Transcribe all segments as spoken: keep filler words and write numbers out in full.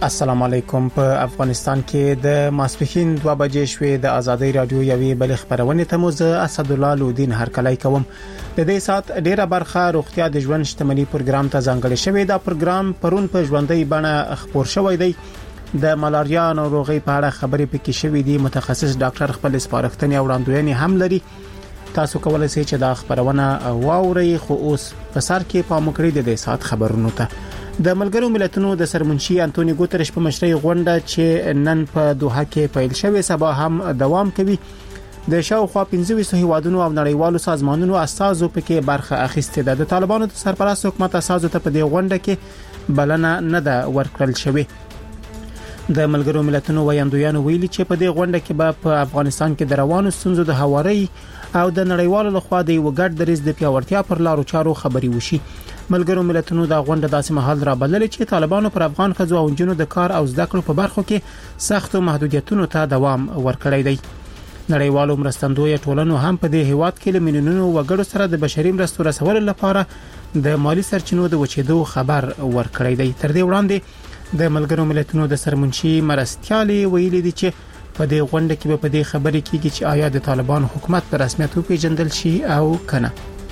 السلام علیکم. په افغانستان کې د ماسپښین دوه بجې شوې د ازادي رادیو یوې بل خبرونه ته مو زه اسد الله لودین هرکلی کوم. د دې سات ډیره برخه روغتیا د ژوند شتمنۍ پروګرام ته ځانګړی شوی. دا پروګرام پرون په ژوندۍ بڼه خبر شوی دی. د ملاریا ناروغي په اړه خبرې پکې شوې دي. متخصص ډاکټر خپل سپارښتنې او وړاندوینې هم لري. تاسو کولای شئ چې دا خبرونه واورئ، خو اوس په سر کې پام وکړئ د دې سات خبرونو ته. د ملګرو ملتونو د سرمنشي انټونی ګوترش په مشرۍ غونډه چې نن په دوحه کې پیل شوې سبا هم دوام کوي. د شاوخوا پنځه ویشت هیوادونو او نړیوالو سازمانونو استازو پکې برخه اخیستې ده. د طالبانو د سرپرست حکومت استازو ته په دې غونډه کې بلنه نه ده ورکړل شوې. د ملګرو ملتونو ویاندویانو ویلي چې په دې غونډه کې به په افغانستان کې د روانو ستونزو د هواري او د نړیوالو لخوا د یو ګډ دریځ د پیاوړتیا پر لارو چارو خبري وشي. ملګرو ملتونو دا غونډه داسې مهال را بللې چې طالبانو پر افغان ښځو او نجونو د کار او زده کړو په برخو کې سختو محدودیتونو ته دوام ورکړی دی. نړیوالو مرستندوی ټولنو هم په دې هیواد کې لمنونو وګړو سره د بشري مرستو رسولو لپاره د مالی سرچینو د وچېدو خبر ورکړی دی. تر دې وړاندې د ملګرو ملتونو د سرمنشي مرستيالي ویلي دي چې په دې غونډه کې په دې خبرې کېږي چې آیا د طالبان حکومت په رسمیت وپیژندل شي او کنه.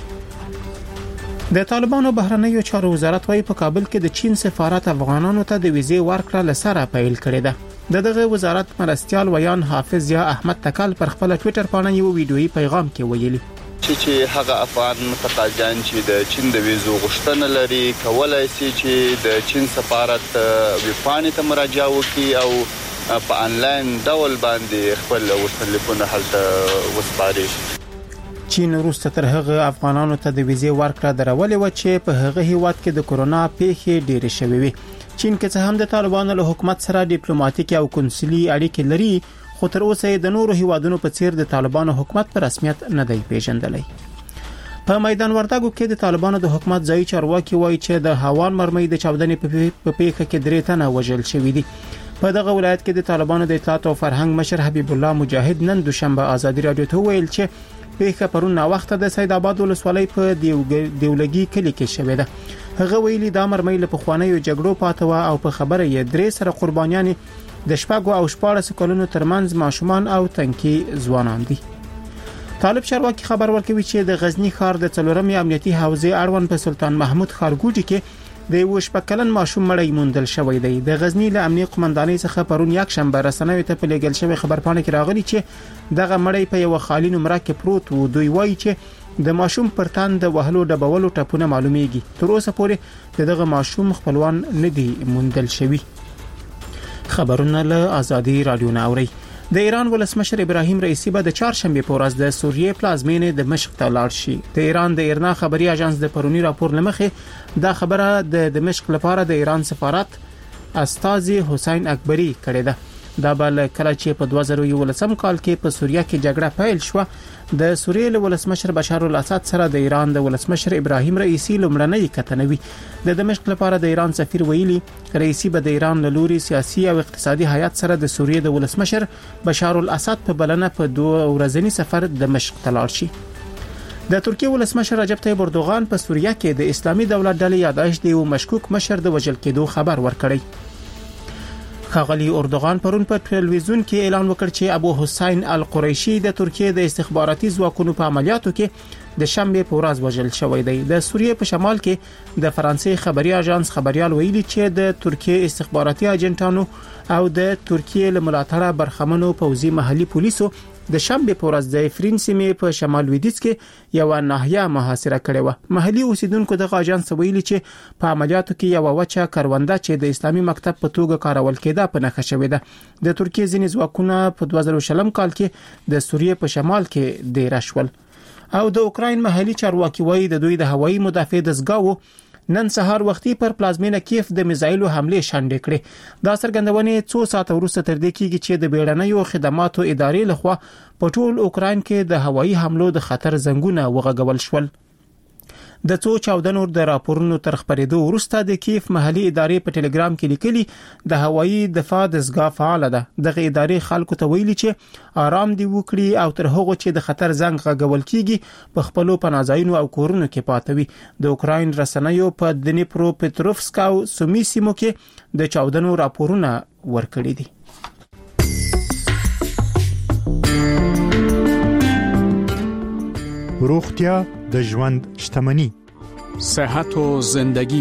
د طالبانو بهرنیو چارو وزارت وايي په کابل کې د چین سفارت افغانانو ته د ویزې ورکړه لسره پیل کړې ده. د دغه وزارت مرستيال ویان حافظ یا احمد تکل پر خپل ټوئیټر باندې یو ویډیويي پیغام کې ویلي چې هغه افغان متقاضیان چې د چین د ویزو غوښتنه لري کولای شي چې د چین سفارت ویبپاڼې ته مراجعه وکړي او په انلاین ډول باندې خپل غوښتنلیکونه هلته وسپاري. چین وروسته تر هغه افغانانو ته د ویزې ورکړه درولې و چې په هغه هیواد کې د کورونا پیښې ډېرې شوې وي. چین کې څه هم د طالبانو له حکومت سره ډیپلوماټیک او کنسولي اړیکې لري، خو تر اوسه د نورو هیوادونو په څیر د طالبانو حکومت په رسمیت نه دی پیژندلی. په میدان وردګو کې د طالبانو د حکومت ځای چارواکي وایي چې د هوان مرمۍ د چاودنې په پیښه کې درې تنه وژل شوي دي. په دغه ولایت کې د طالبانو د اطلاعات او فرهنګ مشر حبیب الله مجاهد نن دوشنبه ازادي رادیو ته ویل چې پیښه پرون نا وخت د سید آباد ولسوالۍ په دیولګي کلی کې شوې ده. هغه ویلي دا مرمۍ له پخوانیو جګړو پاتې و او په خبره یې درې سره قربانیان د شپږو او شپاړس کلونو ترمنځ ماشومان او تنکي ځوانان دي. طالب چارواکي خبر ورکوي چې د غزنی ښار د څلورمې امنیتي حوزې اړوند په سلطان محمود ښارګوټي کې د یو شپکلن ماشوم مړی موندل شوی دی. د غزنی له امنیت قومندانۍ څخه پرون یک شنبه رسنیو ته په لګل شوی خبرپاڼه کې راغلی چې دغه مړی په یو خالي نمره کې پروت و. دوی وایي چې د ماشوم پر تن د وهلو ډبولو ټاپونه معلومیږي. تر اوسه پورې دغه ماشوم خپلوان نه دی موندل شوی. خبرونه له ازادي رادیو نه اوري. د ایران ولسمشر ابراهیم رئیسی به د چهارشنبه په ورځ د سوریې پلازمینې د دمشق ته لاړ شي. د ایران د ایرنا خبري اژانس د پرونی راپور لمخې دا خبره د دمشق لپاره د ایران سفارت استاذي حسین اکبری کړې ده. دا بل کله چې په دوه زره یولسم کال کې په سوریه کې جګړه پیل شو، د سوریې له ولسمشر بشار الاسد سره د ایران د ولسمشر ابراهیم رئیسی لومړنۍ کتنه وی. د دمشق لپاره د ایران سفیر ویلي رئیسی به د ایران له لوري سیاسي او اقتصادي هیئت سره د سوریې د ولسمشر بشار الاسد په بلنه په دوه ورځنی سفر د دمشق ته لاړ شي. د ترکیه ولسمشر رجب طیب اردوغان په سوریه کې د اسلامي دولت ډلې یادایش دی او مشکوک مشر د وژل کېدو خبر ورکړی. خاغلی اردوغان پرون په ټلویزیون کې اعلان وکړ چې ابو حسین القریشی د ترکیه د استخباراتي ځواکونو په عملیاتو کې د شنبه په ورځ وژل شوی دی. د سوریې په شمال کې د فرانسې خبري اژانس خبريال ویلي چې د ترکیه استخباراتي اجنټانو او د ترکیه له ملاتړه برخمنو پوځي محلي پولیسو د شنبه په ورځ د افرین سیمې په شمال لویدیځ کې یو ناحیه محاصره کړې و. محلي اوسیدونکو د اژانس ویلي چې په عملیاتو کې یو وچه کرونده چې د اسلامي مکتب په توګه کارول کېده په نښه شوې ده. د ترکیه ځینې ځواکونه په دوه زره شلم کال کې د سوریې په شمال کې ډیر شول. او د اوکراین محلي چارواکي وایي د دوی د هوایي مدافع دستګاو نن سهار وختي پر پلازمینه کیف د میزایلو حمله شنډې کړې. دا څرګندونه څو ساعت وروسته تر دې کېږي چې د بیړنیو خدماتو ادارې لخوا په ټول اوکراین کې د هوایي حملو د خطر زنګونه وغږول شول. د څو چاودنو د راپورونو تر خبرېدو وروسته د کیف محلي ادارې په ټلګرام کې لیکلي د هوایي دفاع دستګاه فعال ده. دغه ادارې خلکو ته ویلي چې آرام دی وکړي او تر هغه چې د خطر زنګ غږول کیږي په خپلو پناهځایونو او کورونو کې پاتې وي. د اوکراین رسنیو په دنیپرو پټروفسک او سومي سیمو کې د چاودنو راپورونه ورکړي دي. روغتیا د ژوند شتمنی. صحت و زندگی.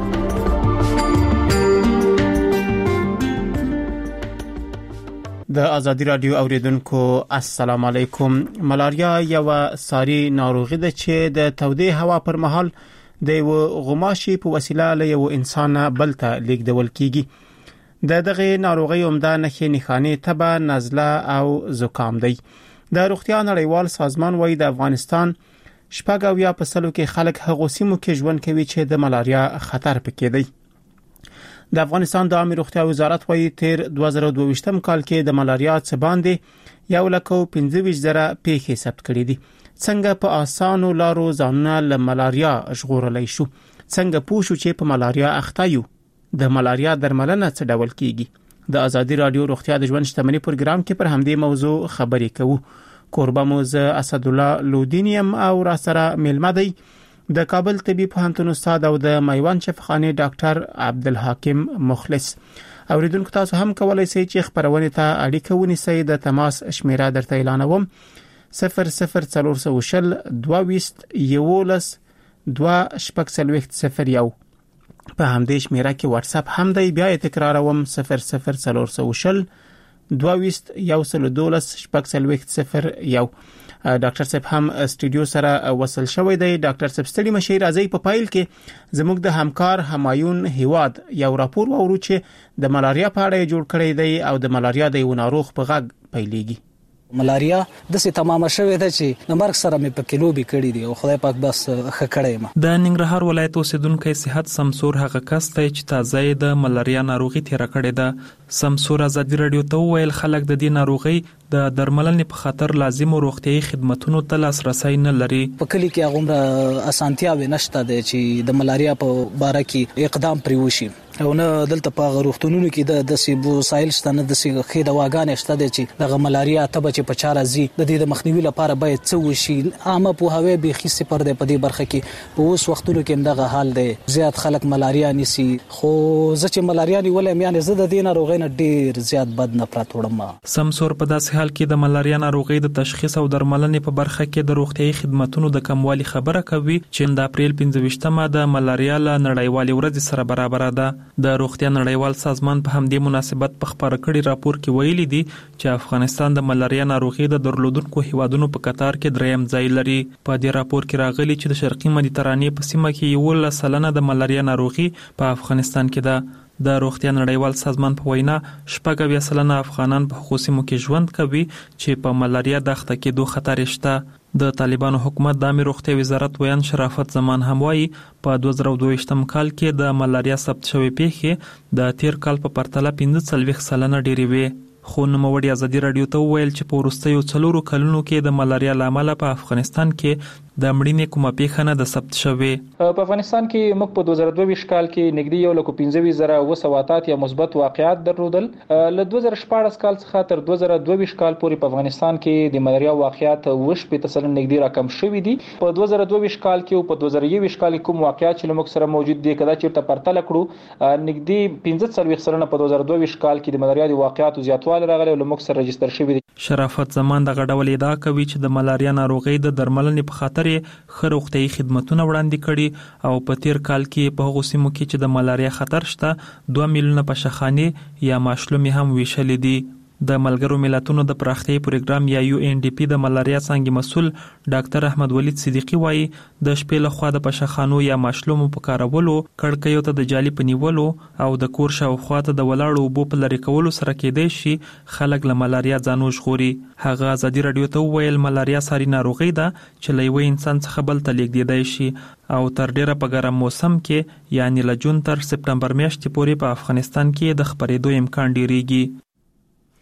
د ازادي رادیو اوریدونکو السلام علیکم. ملاریا یو ساري ناروغي ده چې د تودې هوا پر مهال د یو غماشي په وسیله له یو انسان بل ته لیږدول کیږي. د دغه ناروغي عمده نښې نښانې تبه، نزله او زکام دي. د روغتیا نړیوال سازمان وايي د افغانستان شپږ اویا په سلو کې خلک هغو سیمو کې ژوند کوي چې د ملاریا خطر پکې دی. د افغانستان د عامه روغتیا وزارت وايي تیر دوه زره دوه ویشتم کال کې د ملاریا څخه باندې یو لک او پنځه ویشت زره پیښې ثبت کړې دي. څنګه په اسانو لارو ځانونه له ملاریا ژغورلای شو؟ څنګه پوه شو چې په ملاریا اخته یو؟ د ملاریا درملنه څه ډول کیږي؟ د ازادي رادیو روغتیا د ژوند شتمنی پروګرام کې پر همدې موضوع خبرې کوو. کوربه مو زه اسد الله لودینیم او را سره ملمه دی د کابل طبي پوهنتون استاد او د میوان شفاخانه ډاکټر عبدالحکیم مخلص. اوریدونکو تاسو هم کولای شئ چې خبرونه ته اړیکه ونیسئ. د تماس شمیره درته اعلانوم: صفر صفر څلور سوه شل دوه ویشت یولس دوه شپږ څلوېښت صفر یو. په همدې شمیره کې واتس اپ هم دی. بیا یې تکراروم: صفر صفر څلور سوه شل دوه ویشت یو سل دولس شپږ څلوېښت صفر یو. ډاکټر صاحب هم استودیو سره وصل شوی دی. ډاکټر صاحب ستړي مشي راځي. په پایل کې زموږ د همکار همایون هیواد یو راپور وورو چې د ملاریا په اړه جوړ کړی دی او د ملاریا د یو ناروغ په غږ پیلېږي. ملاریا د سي تمامه شوې ده چې د مرګ سره مې په کیلو به کړی دی او خدای پاک بس ښه کړی ما. د ننګرهار ولایت اوسیدونکو صحت سمسور هغه کس دی چې تازه د ملاریا ناروغي تیر کړی ده. سمسور ازادي رادیو ته ویل خلک د دې ناروغي د درملنې په خاطر لازم روغتيایي خدماتونو ته لاسرسي نه لري. په کلی کې هغه اسانتیا و نشته ده چې د ملاریا په باره کې اقدام پرې وشي او نه دلته په روغتونونو کې د سیبو سایل شته نه د سیخې دواګانې شته ده چې د ملاریا تبه چې په چاره زی د دې د مخنیوي لپاره باید څه وشي. عامه په هوی به خي صفر ده په دې برخه کې په اوس وختونو کې دغه حال ده. زیات خلک ملاریا نيسي خو زه چې ملاریا نیولم یعنی زه د دې ناروغۍ نه ډیر زیات بد نفرت وړم. سمسور په داسې حال کې د ملاریا ناروغۍ د تشخیص او درملنې په برخه کې د روغتيایي خدماتو د کموالي خبره کوي چې د اپریل پنځه ویشتمه د ملاریا له نړیوالې ورځ سره برابر ده. د روغتیا نړیوال سازمان په همدې مناسبت په خبر کړي راپور کې ویلي دي چې افغانستان د ملاریا ناروغي د درلودونکو هیوادونو په قطار کې دریم ځای لري. په دې راپور کې راغلي چې د شرقي مدیترانې په سیمه کې یو لس سلنه د ملاریا ناروغي په افغانستان کې ده. د روغتیا نړیوال سازمان په وینا شپږ اویا سلنه افغانان په هغو سیمو کې ژوند کوي چې په ملاریا د اخته کېدو خطر شته. د طالبانو حکومت د عامه روغتیا وزارت ویان شرافت زمان هم وایي په دوه زره دوه ویشتم کال کې د ملاریا ثبت شوې پیښې د تیر کال په پرتله پنځه څلوېښت سلنه ډېرې وې. خو نوموړي ازادي رادیو ته وویل چې په وروستیو څلورو کلونو کې د ملاریا له امله په افغانستان کې د مړینې کومه پیښه نه د ثبت شوې. په افغانستان کې موږ په دوه زره دوه ویشت کال کې نږدې یو لک پنځه ویشت زره اوه سوه اتیا مثبت واقعات درلودل. له دوه زره شپاړس کال څخه تر دوه زره دوه ویشت کال پورې په افغانستان کې د ملاریا واقعات اوه شپېته سلنه نږدې راکم شوي دي. په دوه زره دوه ویشت کال کې او په دوه زره یو ویشت کال کې کوم واقعات چې موږ سره موجود دي کدا چې ته پرتله کړو نږدې پنځه څلوېښت سلنه په دوه زره دوه ویشت کال کې د ملاریا د واقعاتو زیاتوالی راغلی او موږ سره رجستر شوی دي. شرافت زمان د غډول ادعا کوي چې د ملاریا ناروغي د درملنې په خاطر خه روغتيایي خدماتونه وړاندې کړي او په تیر کال کې په هغو سیمو کې چې د ملاریا خطر شته دوه میلیونه پشخانې یا ماشلومې هم ویشلې دي. د ملګرو ملتونو د پراختیايي پروګرام یا یو ان ډي پی د ملاریا څنګه مسول ډاکټر احمد ولید صدیقی وایي د شپې له خوا د پشخانو یا ماشلومو په کارولو کړکیو ته د جالي پنیولو او د کور شاوخوا ته د ولاړو اوبو په لرې کولو سره کېدای شي خلک له ملاریا ځانو ژغوري. هغه ازادي رادیو ته وویل ملاریا ساري ناروغي ده چې له یو انسان څخه بل ته لیږدېدای شي او تر ډیره په ګرم موسم کې یعنی له جون تر سپتمبر میاشتې پورې په افغانستان کې د خپرېدو امکان ډیریږي.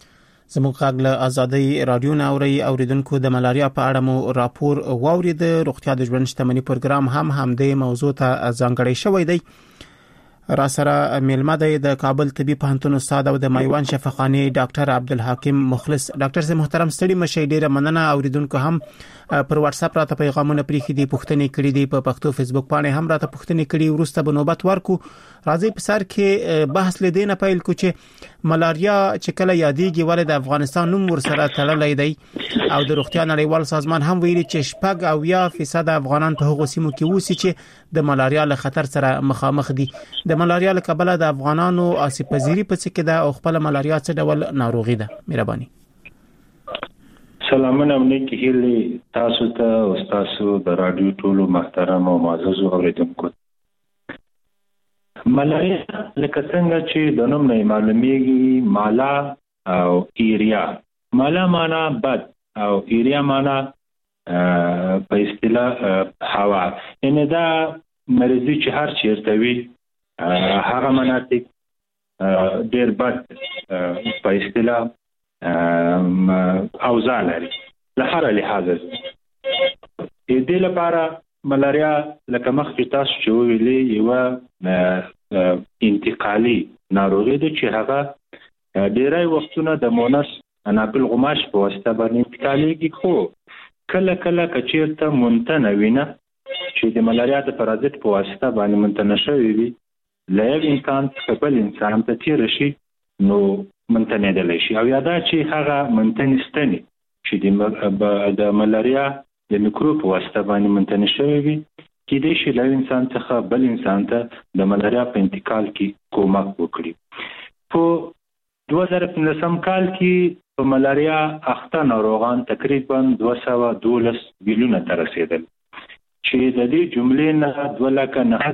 زموږ غږ له آزادۍ رادیو ناوري اوریدونکو د ملاریا په اړه مو راپور واورید. روغتیا د ژوند شتمنۍ پروګرام هم همدې موضوع ته ځانګړی شوی دی. را سره میلمه دی د کابل طبي پوهنتون استاد او د میوان شفاخانه ډاکټر عبدالحکیم مخلص. ډاکټر سي محترم ستړي مشه ډیره مننه. اوریدونکو هم پر واتس اپ راته پیغامونه پریخي دي، پوښتنې کړې دي، په پښتو فیسبوک باندې هم راته پوښتنې کړې. ورسته به نوبت ورکو. راځي په سر کې بحث لیدنه پیل کو چې ملاریا چې کله یادېږي ولې د افغانستان نوم ورسره تړلې دی او د روغتیا نړیوال سازمان هم ویلي چې شپږ او یا فیصد افغانان په هغو سیمو کې اوسي چې د ملاریا له خطر سره مخامخ دي. د ملاریا له کبله د افغانانو آسیب پذیری په څیر کې د خپل ملاریا څخه ډول ناروغي ده. مهرباني. سلامونه مې هیلي تاسو ته او تاسو د رادیو ټولو محترم او معزز اوریدونکو. ملاریا لکه څنګه چې د نوم نه معلومیږي، مالا او ایریا. مالا معنا بد او ایریا معنا په اصطلاح هوا، یعنی دا مریضي چې هر چیرته وي هغه مناطق ډیر بد په اصطلاح اوضاع لري له هر لحاظه. دې لپاره ملاریا لکه مخکې تاسو چې ویلي یو انتقالي ناروغي ده چې هغه ډیری وختونه د مونس انابل غماش په واسطه باندې انتقاليږي، خو کله کله کچیرته منتنه وینه چې د ملاریا د پرازیت په واسطه باندې منتنه شوی وي له یو انسان څخه بل انسان ته تیر شي نو منتنه دلی شي، او یادا چې هغه منتنه ستني چې د ملاریا د میکروب په واسطه باندې منتنه شوی وي کېدای شي له انسان څخه بل انسان ته د ملاریا په انتقال کې کومک وکړي. په دوه زره پنځم کال کې په ملاریا اخته ناروغان تقریبا دوه سوه دولس میلیونه ته رسیدل چې د دې جملې نه دوه لکه نهه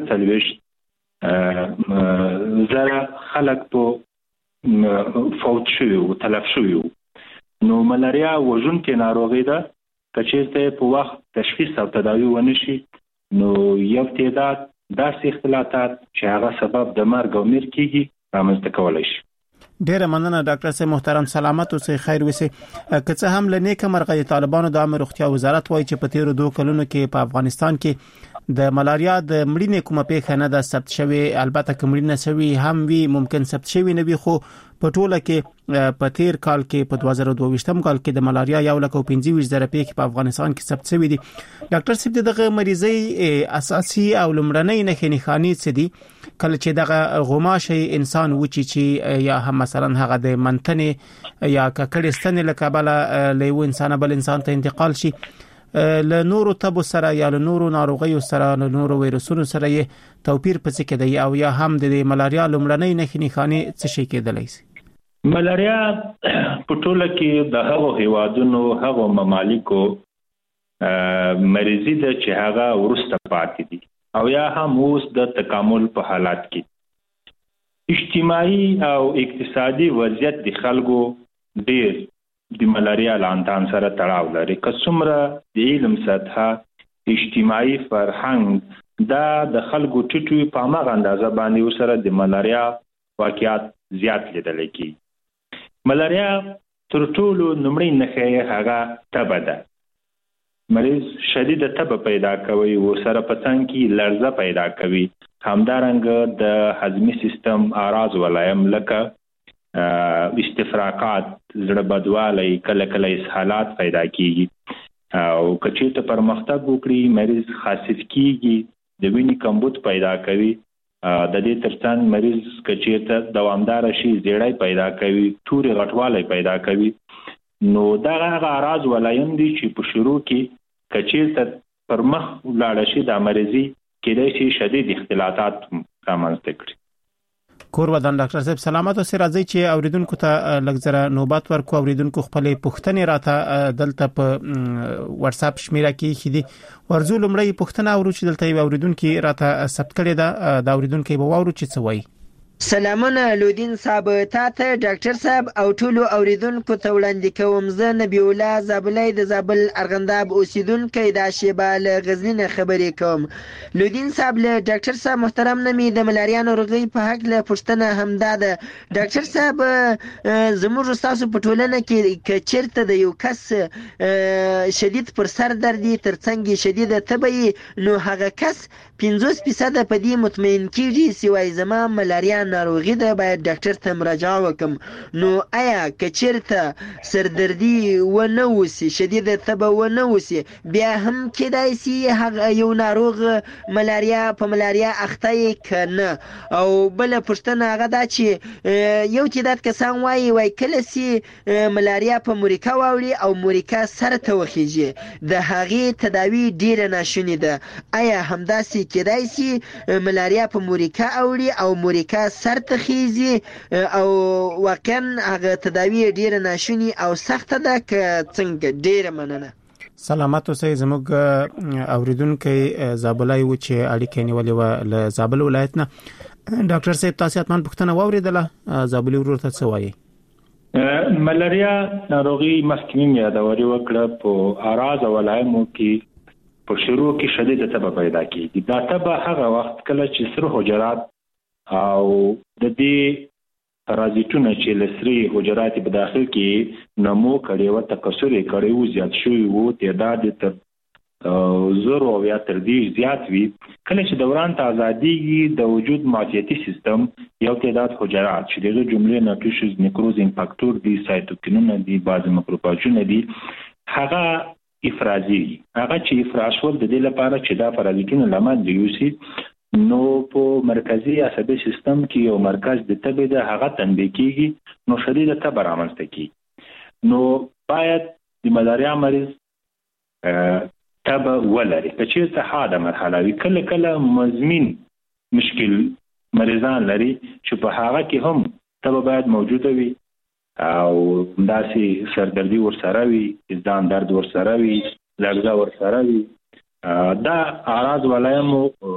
څلوېښت زره خلک په فوت شوي او تلف شوي. نو ملاریا وژونکې ناروغي ده، که چېرته په وخت تشخیص او تداوی ونه شي نو یو تعداد داسې اختلالات چې هغه سبب د مرګ او مړینې کیږي رامنځته کولای شي. ډیره مننه ډاکټر سي محترم، سلامت اوسئ، خیر وسه. که څه هم لنیکه مرغه طالبانو د عامه روغتیا وزارت وایي چې په تیرو دوه کلونو کې په افغانستان کې د ملاریا د مړینې کومه پیښه نه ده ثبت شوې. البته که مړینه شوي هم وي ممکن ثبت شوي نه وي، خو په ټوله کې په تیر کال کې په دوه زره دوه ویشتم کال کې د ملاریا یو لک او پنځه ویشت زره پیښې په افغانستان کې ثبت شوي دي. ډاکټر صاحب دغه مریضي اساسي او لمړنۍ نښې نښانې څه دي کله چې دغه غماشه انسان وچی چې یا هم مثلا هغه د منتنې یا ککړې ستنې له کبله له یو انسان بل انسان ته انتقال شي، له نورو تبو سره یا له نورو ناروغیو سره له نورو وایرسونو سره یې توپیر پڅ کې دی، او یا هم د ملاریا لمړنۍ نښې نښانې څه شي کېدلی شي؟ ملاریا په ټوله کې د هغو هیوادونو هغو ممالکو مریضي ده چې هغه وروسته پاتې دي او یا هم اوس د تکامل په حالات کې. اجتماعي او اقتصادي وضعیت د خلکو ډیر د ملاریا لاندان سره تړاو لري. که څومره د علم سطحه اجتماعي فرهنګ دا د خلکو ټیټوي په هماغه اندازه باندې ورسره د ملاریا واقعیت زیات لیدل کېږي. ملاریا تر ټولو لومړی نښه هغه تبه ده. مریض شدید تبه پیدا کوي او سره په څنګ کې لړزه پیدا کوي. همدارنګه د هضمي سیستم اعراض ولایم لکه استفراقات، زړه بدوالی، کله کله اسهالات پیدا کیږي او کچې ته پرمختګ وکړي مریض خاصیت کیږي، د وینې کمبود پیدا کوي. د دې ترڅنګ مریض کچې ته دوامدار شي زیړی پیدا کوي، توري غټوالی پیدا کوي. نو دا هغه اعراض ولایم دي چې په شروع کې کچې ته پر مخ ولاړ شي د مریضي کېدای شي شدید اختلالات رامنځته کړي. کور ودان ډاکټر صاحب سلامت اوسئ. راځي چې اوریدونکو ته لږ زره نوبت ورکو. اوریدونکو خپل پوښتنې راته دلته په واتس اپ شمیره کې خېدي. ورزو لمړی پوښتنه اورو چې دلته یو اوریدونکو راته ثبت کړی دا د اوریدونکو به وورو چې څه وایي. سلامونه لودین صاحب، تاته ډاکټر صاحب او ټولو اوریدونکو ته وړاندې کوم. زه نبی الله زابلی د زابل ارغنداب اوسیدونکی دا شیبه له غزني نه خبرې کوم. لودین صاحب، له ډاکټر صاحب محترم نه مې د ملاریا ناروغۍ په هکله پوښتنه همدا ده. ډاکټر صاحب، زموږ ستاسو په ټولنه کې که چېرته د یو کس شدید پر سر دردي ترڅنګ شدیده تبه وي، نو هغه کس پنځوس فیصده په دې مطمئن کېږي چې وایي زما ملاریا ناروغي ده، باید ډاکټر ته مراجعه وکم. نو آیا که چېرته سردردي ونه وسي، شدیده تبه ونه وسي، بیا هم کېدای سي هغه یو ناروغ ملاریا په ملاریا اخته یې که نه؟ او بله پوښتنه هغه دا چې یو تعداد کسان وایي وایي کله سي ملاریا په موریکا واوړي او موریکا سر ته وخیږي، د هغې تداوي ډیره ناشونې ده. آیا همداسې کېدای سي ملاریا په موریکا اوړي او موریکا سر ته خیزي او واقعا هغه تداوی ډیره ناشونی او سخته ده که څنګه؟ ډیره مننه. سلامات اوسئ. زموږ اوریدونکي زابلای و چې اړیکې نیولې و له زابل ولایت نه. ډاکټر صاحب، تاسو اتمن پوښتنه واوریدله، زابلی ورور ته څه وایي؟ ملاریا ناروغي مخکې مې یادوري وکړه په اراز او علایمو کې په شروع کې شدیده تبه پیدا کیږي. دا تبه هغه وخت کله چې سره حجرات او د دې پرازیتونه چې لسري حجرات په داخل کې نمو کړي او تکثر کړي او زیات شوی وو، تعداد تر زر او یا تر دې زیات وي. کله چې دوران ته ازاديږي، د وجود معافیتي سیستم یو تعداد حجرات چې د جملې ناتوشز نیکروز امپاکتور دي، سایتوکینونه دي، بعض مکروفاجونه دي، هغه افرازي هغه چې افراز ول د دې لپاره چې دا پرازیتونه لامل دیوسي. نو په مرکزی عصبي سیستم کې یو مرکز د تبه د هغه تنبیه کیږي، نو شدیده تبه رامنځته کیږي. نو باید د ملاریا مریض تبه ولري که چیرته حاده مرحله وي. کله کله مزمن مشکل مریضان لري چې په هغه کې هم تبه باید موجوده وي او داسې سردردي ورسره وي، ځان درد ورسره وي، لړزه ورسره وي. دا اعراض ولایم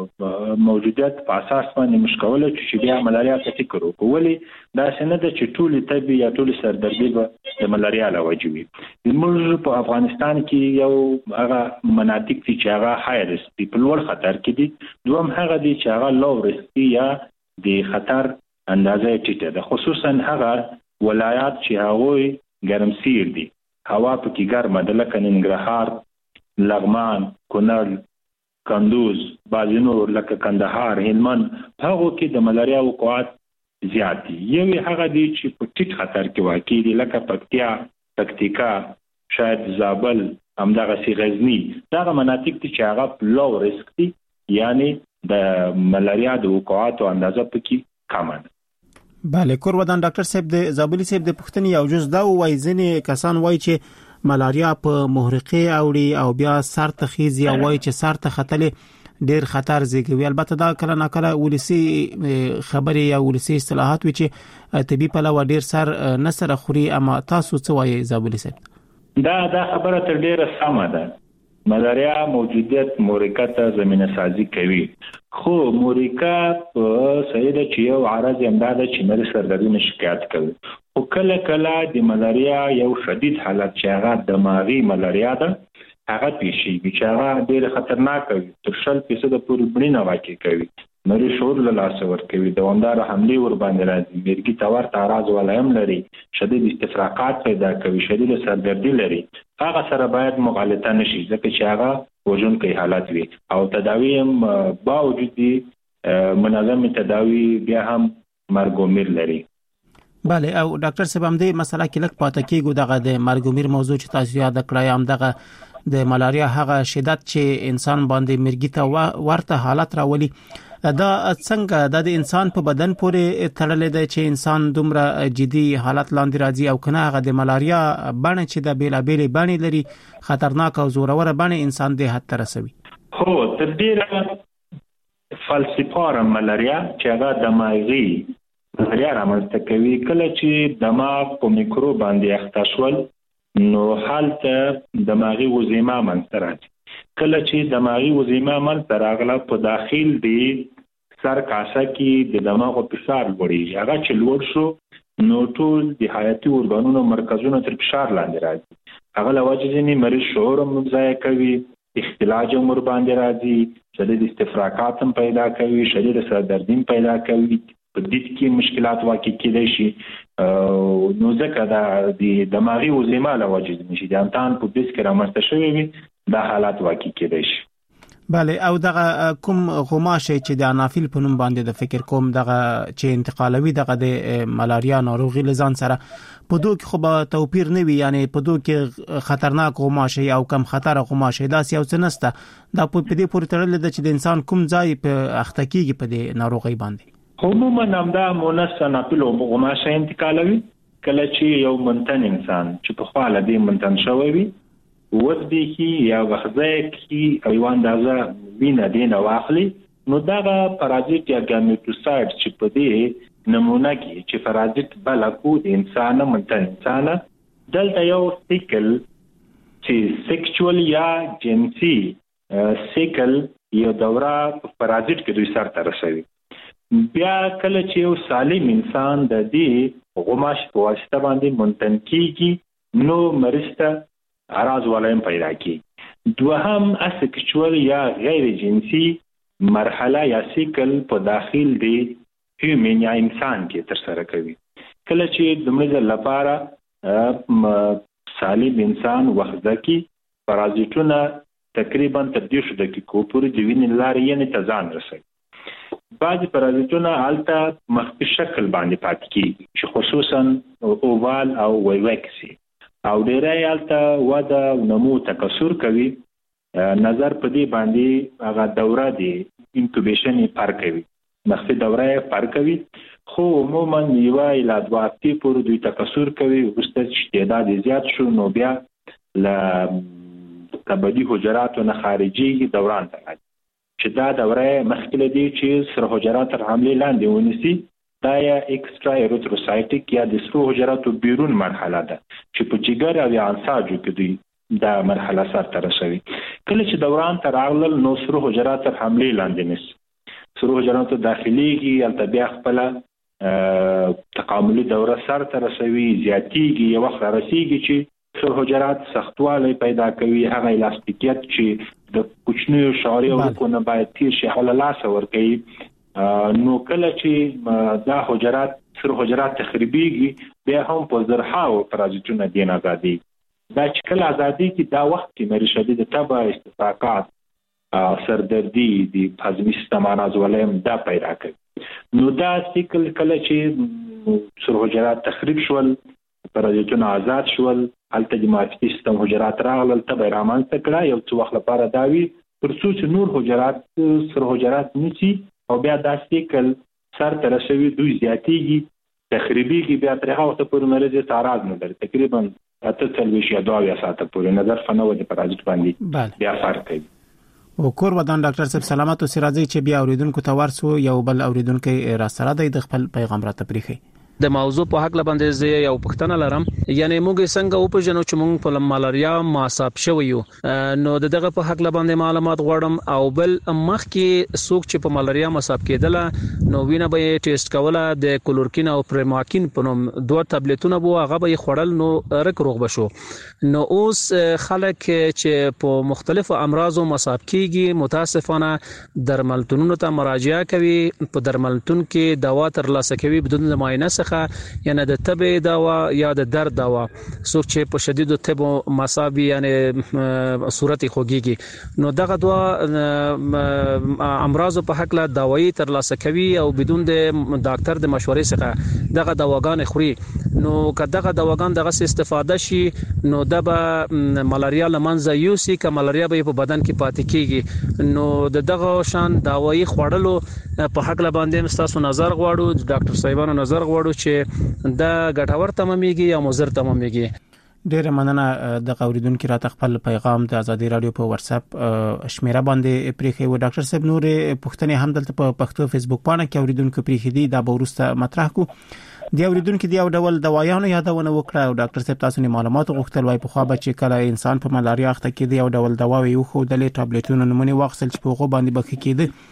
موجودیت په اساس باندې مشکوله چې بیا ملاریا ته فکر وکړو. ولې دا څنګه د چټولي تبي یا ټولي سردردي به د ملاریا لوجه وي؟ موږ په افغانستان کې یو هغه مناطق چې هغه های ریسک دي، په لوړ خطر کې دي. دوم هغه دي چې هغه لو ریسک یا د خطر اندازه ټیټه ده، خصوصا هغه ولایات چې هغوی ګرمسیر دي، هوا پکې ګرمه ده، لکه ننګرهار، لغمان، کونړ، کندوز، بعضې نور لکه کندهار، هلمند، هغو کې د ملاریا وقوعات زیات دي. یو هغه دي چې په ټیټ خطر کې واقع دي، لکه پکتیا، پکتیکا، شاید زابل، همدغسې غزني. دغه مناطق دي چې هغه په لو ریسک دي، یعنی د ملاریا د وقوعاتو اندازه پکې کمه ده. بله، کور ودان ډاکټر صاحب، د زابلی صاحب د پوښتنې یو جز دا وایي ځینې کسان وایي چې ملاریا په محرقې اوړي او بیا سر ته خیزي، او وایي چې سر ته ختلې ډیر خطر زیږوي. البته دا کله نه کله ولسی خبرې یا ولسی اصطلاحات وي چې طبي پلوه ډیر سر نه سره خوري. اما تاسو څه وایي زابلی صاحب؟ دا دا خبره تر ډیره سمه ده. ملاریا موجودیت موریکا ته زمینه سازی کوي، خو موریکا په سیده چې یو عارض امداده چې مری سردردي نه شکایت کوي. خو کله کله د ملاریا یو شدید حالت چې هغه دماغي ملاریا ده هغه پیښیږي چې هغه ډېر خطرناک وي، تر شل فیصده پورې مړینه واقع کوي، مری شعور له لاسه ورکوي، دوامداره حملې ور باندې راځي، مرګي ته ورته اعراض ولایم لري، شدید استفراقات پیدا کوي، شدید سردردي لري. هغه سره باید مغالطه نشي ځکه چې هغه وژونکی حالت وي او تداوی هم باوجود دي منظم تداوی بیا هم مرګومیر لري. بله، او ډاکټر صاحب هم دې مسله کې لږ پاتې کېږو. دغه د مرګومیر موضوع چې تاسو یاد کړی، هم دغه د ملاریا هغه شدت چې انسان باندې مرګي ته ورته حالت راولي، دا څنګه د انسان په بدن پورې تړلې ده چې انسان دومره جدي حالت لاندې راځي، او کنه هغه د ملاریا بڼه چې د بیلابېلې بڼې لري، خطرناک او زوروره بڼه انسان دې حد ته رسوي؟ هو تر ډیره فالسیپاره ملاریا چې هغه دماغي ملاریا رامنځته کوي. کله چې دماغ په میکروب باندې اخته شول نو هلته دماغي وزیمه منځته راځي. کله چې دماغي وزیمه منځته راغله په داخل دی سر کاسه کې د دماغ فشار لوړي، هغه چې لوړ شو نو ټول د حیاتي ارګانونو مرکزونه تر فشار لاندې راځي. هغه لوجه ځینې مریض شعور هم ضایع کوي، اختلاج هم ور باندې راځي، شدید استفراقات هم پیدا کوي، شدید سردردی پیدا کوي، په دید کې مشکلات واقع کېدای شي. نو ځکه دا د دماغي وزیمه لوجه نشي د انتان په بیس کې رامنځته شوی وي دا حالات واقع کېدای شي. بله، او دغه کوم غوماشه چې د انافیل په نوم باندې د فکر کوم دغه چې انتقالوي دغه د ملاریا ناروغي لزان سره په دوه کې خو به توپیر نه وي، یعنی په دوه کې خطرناک غوماشه او کم خطر غوماشه داسې او څه نسته. دا په دې پورې تړلې ده چې د انسان کوم ځای په اخته کېږي په دې ناروغي باندې. عموما همدا مونس انافیل غوماشه انتقالوي کله چې یو منتن انسان چې په خپل دې منتن شوی وي ودی کی یا وخزه کی او یو اندازه وینه دینه واخلي، نو دغه پرازیت یا ګامیټوسایډ چې په دې نمونه کې چې پرازیت بلکو د انسان منتن انسان دلته یو سیکل چې سیکچوال یا جنسي سیکل یو دوره پرازیت کې دوی سره ترسوي. بیا کله چې یو سالم انسان د دې غوماش په واسطه باندې منتن کیږي نو مرسته اراز ولایم پیدا کی. دوهم اسکچوال یا غیر جنسی مرحله یا سیکل په داخل دی هیومن یا انسان کې تر سره کوي. کله چې د مریض لپاره سالم انسان وخزه کې پرازیتونه تقریبا تر دیش دقیقو پورې د وینې لارې یې نه تزان رسي. بعض پرازیتونه الته مخفي شکل باندې پات کیږي چې خصوصا اووال او ویوکسي او ډیرای الته ودا نمو تکثر کوي. نظر په دې باندې هغه دوره دی انکوبیشن یې پر کوي، مخفي دوره یې پر کوي، خو عموما یو اله دوه هفتې پورې دوی تکثر کوي. وروسته چې تعداد زیات شو نو بیا له کبدي حجراتو نه خارجي دوران ته راځي چې دا دوره مخکله دی چې سره حجرات تر حمله لاندې ونیسي. دا یا ایکسترا ایریتروسایټیک یا د سرو حجراتو بیرون مرحله ده چې په جګر او انساجو کې دوی دا مرحله سره ترسوي. کله چې دوران تر راغلل نو سرو حجرات تر حمله لاندې نس سرو حجراتو داخليږي البته بیا خپل تکاملي دوره سره ترسوي، زیاتیږي، یو وخت رسیږي چې سرو حجرات سختوالی پیدا کوي، هغه الاستیکیت چې د کوچنیو شعري ورکو نه باید تیر شي حواله لاس ور کوي. نو کله چې دا حجرات سر حجرات تخریبيږي بیا هم په زرهاو پرازیتونه دین ازادي. دا چې کله ازادي کې دا وخت کې مری شدید تبع استفراقات سردردی د هضمي سیستم اراز ولایم دا پیدا کوي. نو دا سیکل کله چې سر حجرات تخریب شول پرازیتونه آزاد شول الته د ماتي سیستم حجرات راغلل تبع رامنځته کړه یو څو وخت لپاره داوي ترڅو چې نور حجرات سر حجرات نشي او بیا دا سیکل سر ترسوي دوی زیاتیږي تخریبيږي بیا تر هغه وخت پورې مریض تعرض نه لري تقریبا اته څلويش یا دوه یا ساعت پورې نظر فنو د پرازیت باندې بیا فرق کوي. او کور ودان ډاکټر صاحب سلامت او سراجي چې بیا اوریدونکو ته ورسو یو بل اوریدونکو را سره د خپل پیغام را تپریخي. د موضوع په حق لباندې زه یو پښتنه لرم، یعنی موږ څنګه او په جنو چې موږ په ملاریا ماصاب شوی یو نو دغه په حق لباندې معلومات غواړم. او بل مخ کې څوک چې په ملاریا ماصاب کېدله نو وینه به ټیسټ کوله د کلورکین او پریماکین په نوم دوه ټابلیټونه بو هغه به خړل نو رک روغ بشو. نو اوس خلک چې په مختلفو امراضو ماصاب کیږي متاسفانه درملتونونو ته مراجعه کوي، په درملتون کې دوا ترلاسه کوي بدون معاینه یعنی د تبه دوا یا د درد دوا څوک چې په شدید تبه مصابي یعنی صورت خوږيږي نو دغه دوا امراض په حق له دوايي ترلاسه کوي او بدون د ډاکټر د مشورې څخه دغه دواګان خوري. نو که دغه دواګان دغه استفاده شي نو د ملاریا لمنځه یوسي که ملاریا به په بدن کې پاتې کیږي. نو د دغه شان دوايي خوړلو په حق له باندې تاسو نظر غواړو، ډاکټر صاحبانو نظر غواړو چې دا ګټور تمامېږي یا مضر تمامېږي. ډیره مننه د اوریدونکو راته خپل پیغام د ازادي رادیو په واتس اپ شمیره باندې پریخي و. ډاکټر صاحب نور پښتنې هم دلته په پښتو فیسبوک باندې کې اوریدونکو پریخي دي دا به ورسته مطرح کو. دی اوریدونکو دی او ډول دوايانو یادونه وکړه او ډاکټر صاحب تاسو نه معلومات غوښتل وای په خو به چې کله انسان په ملاریا اخته کې دی او ډول دوا وي خو د ټابلیټونو نمونه واخصل چې په غو باندې بخښ کېده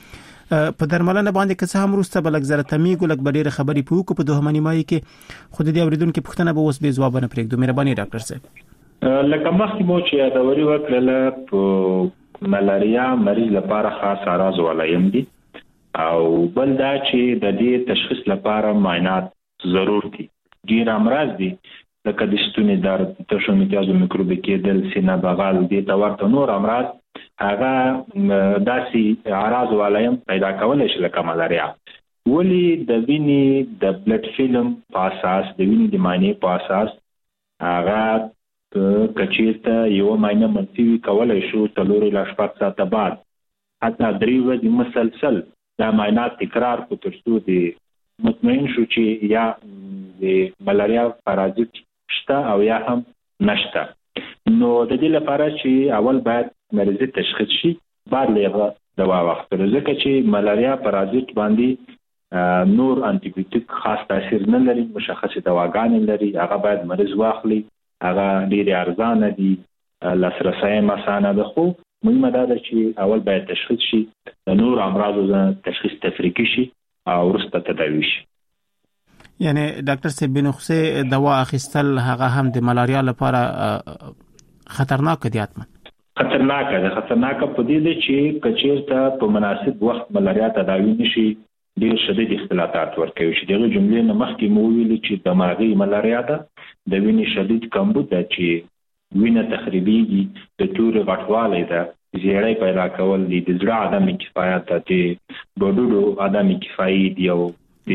په درملنه باندې که څه هم وروسته بلک زره تمیګو لک ډېر خبرې پوکو په دوه منیمای کې خود دې اوریدونکو پوښتنه به اوس به جواب نه پرېږدو. مهرباني ډاکټر صاحب. لکه مخکې مو چې یادوري وکړله په ملاریا مریض لپاره خاص اعراض ولایم دي او بل دا چې د دې تشخیص لپاره معاینات ضرور دي. ډیر امراض دي لکه د ستوني درد، تشو امتیازو میکروبي کېدل، سینه بغل، دې ته ورته نور امراض هغه داسې اعراض ولایم پیدا کولای شي لکه ملاریا. ولی د وینې د بلډ فلم په اساس د وینې د معنی په اساس هغه کچیرته یو معنی منفي کولای شو تلوري لا شپږ ساعته بعد حتی درې ورځې مسلسل دا معاینات تکرار کو تر څو د مطمئن شو چې یا د ملاریا پارازیت شته او یا هم نشته. نو د دې لپاره چې اول باید مریض تشخیص شي بعد لغه دوا واخلو ځکه چې ملاریا پارازیت باندې نور انټي بیوټیک خاص تاثیر نه لري، مشخصه دواګانې لري، هغه باید مریض واخلي، هغه ډېر ارزانه دي، لاسرسي مسانه ده. خو مهمه ده چې اول باید تشخیص شي، د نور امراضو تشخیص تفریقي شي او وروسته تداوي شي. یعنی ډاکټر صاحب بنخصه دوا اخیستل هغه هم د ملاریا لپاره خطرناک دي؟ اتمن خطرناک ده. خطرناک په دې دی چې کچیرته په مناسب وخت ملاریا تداوي نشي ډېر شدید اختلالات ورکوي. چې دغه جملې نه مخکې مو ویل چې دماغي ملاریا ده، د وینې شدید کمبود ده چې وینه تخریبيږي، د تور غټوالی ده، زیړی پیدا کول دي، د زړه عدم کفایت ده، د ګډوډو عدم کفایت دی او د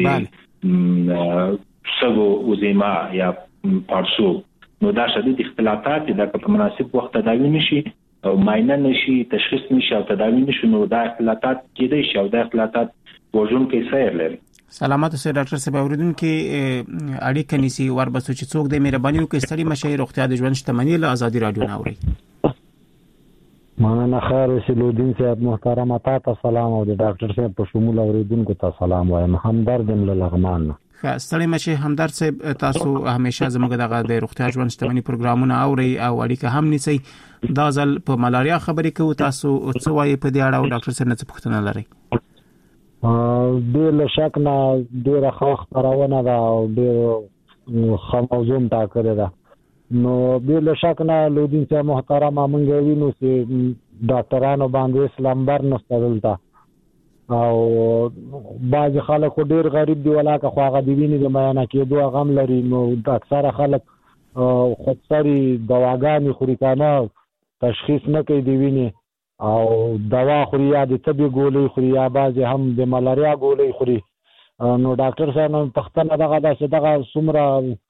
سبو وزیما یا پارسو. نو دا شدید اختلالات دي چې په مناسب وخت تداوي نشي او معاینه نشي، تشخیص نشي او تداوي نشي، نو دا اختلالات کېدای شي او دا اختلالات وژن کې سیر لري. سلامات اوسئ ډاکټر صاحب. اوریدونکو اړیکه نیسی وربسو چې څوک د مهرباني وکړي ستړي مشه روغتیا د ژوند شتمنۍ له ازادي رادیو نه اوري. مانه خیر وسیلودین صاحب محترم تاسو سلام او د ډاکټر صاحب په شمول اوریدونکو ته سلام وایم. همدرد له لغمان. ستړي مشه همدرد صاحب تاسو همیشه زموږ دغه د روغتیا ژوند شتمنۍ پروګرامونه اوري او اړیکه هم نیسی. دا ځل په ملاریا خبرې کوو، تاسو څه وایي په دې اړه او ډاکټر صاحب نه څه پوښتنه لري؟ ډېر له شک نه ډېره ښه خپرونه ده او ډېر ښه موضوع ټاکلې ده. نو ډېر له شک نه لودین صاحب محترمه موږ وینو چې ډاکټرانو باندې اسلامبر نشته دلته او بعض خلک ډېر غریب دي ولاکه خو هغه د وینې د معاینه کېدو هغه هم لري. نو اکثره خلک خودسري دواګانې خوري که نه تشخیص نه کوي د وینې او دوا خوري یا د طبي ګولۍ خوري یا بعضې هم د ملاریا ګولۍ خوري. نو ډاکټر صاحب پوښتنه دغه ده چې دغه څومره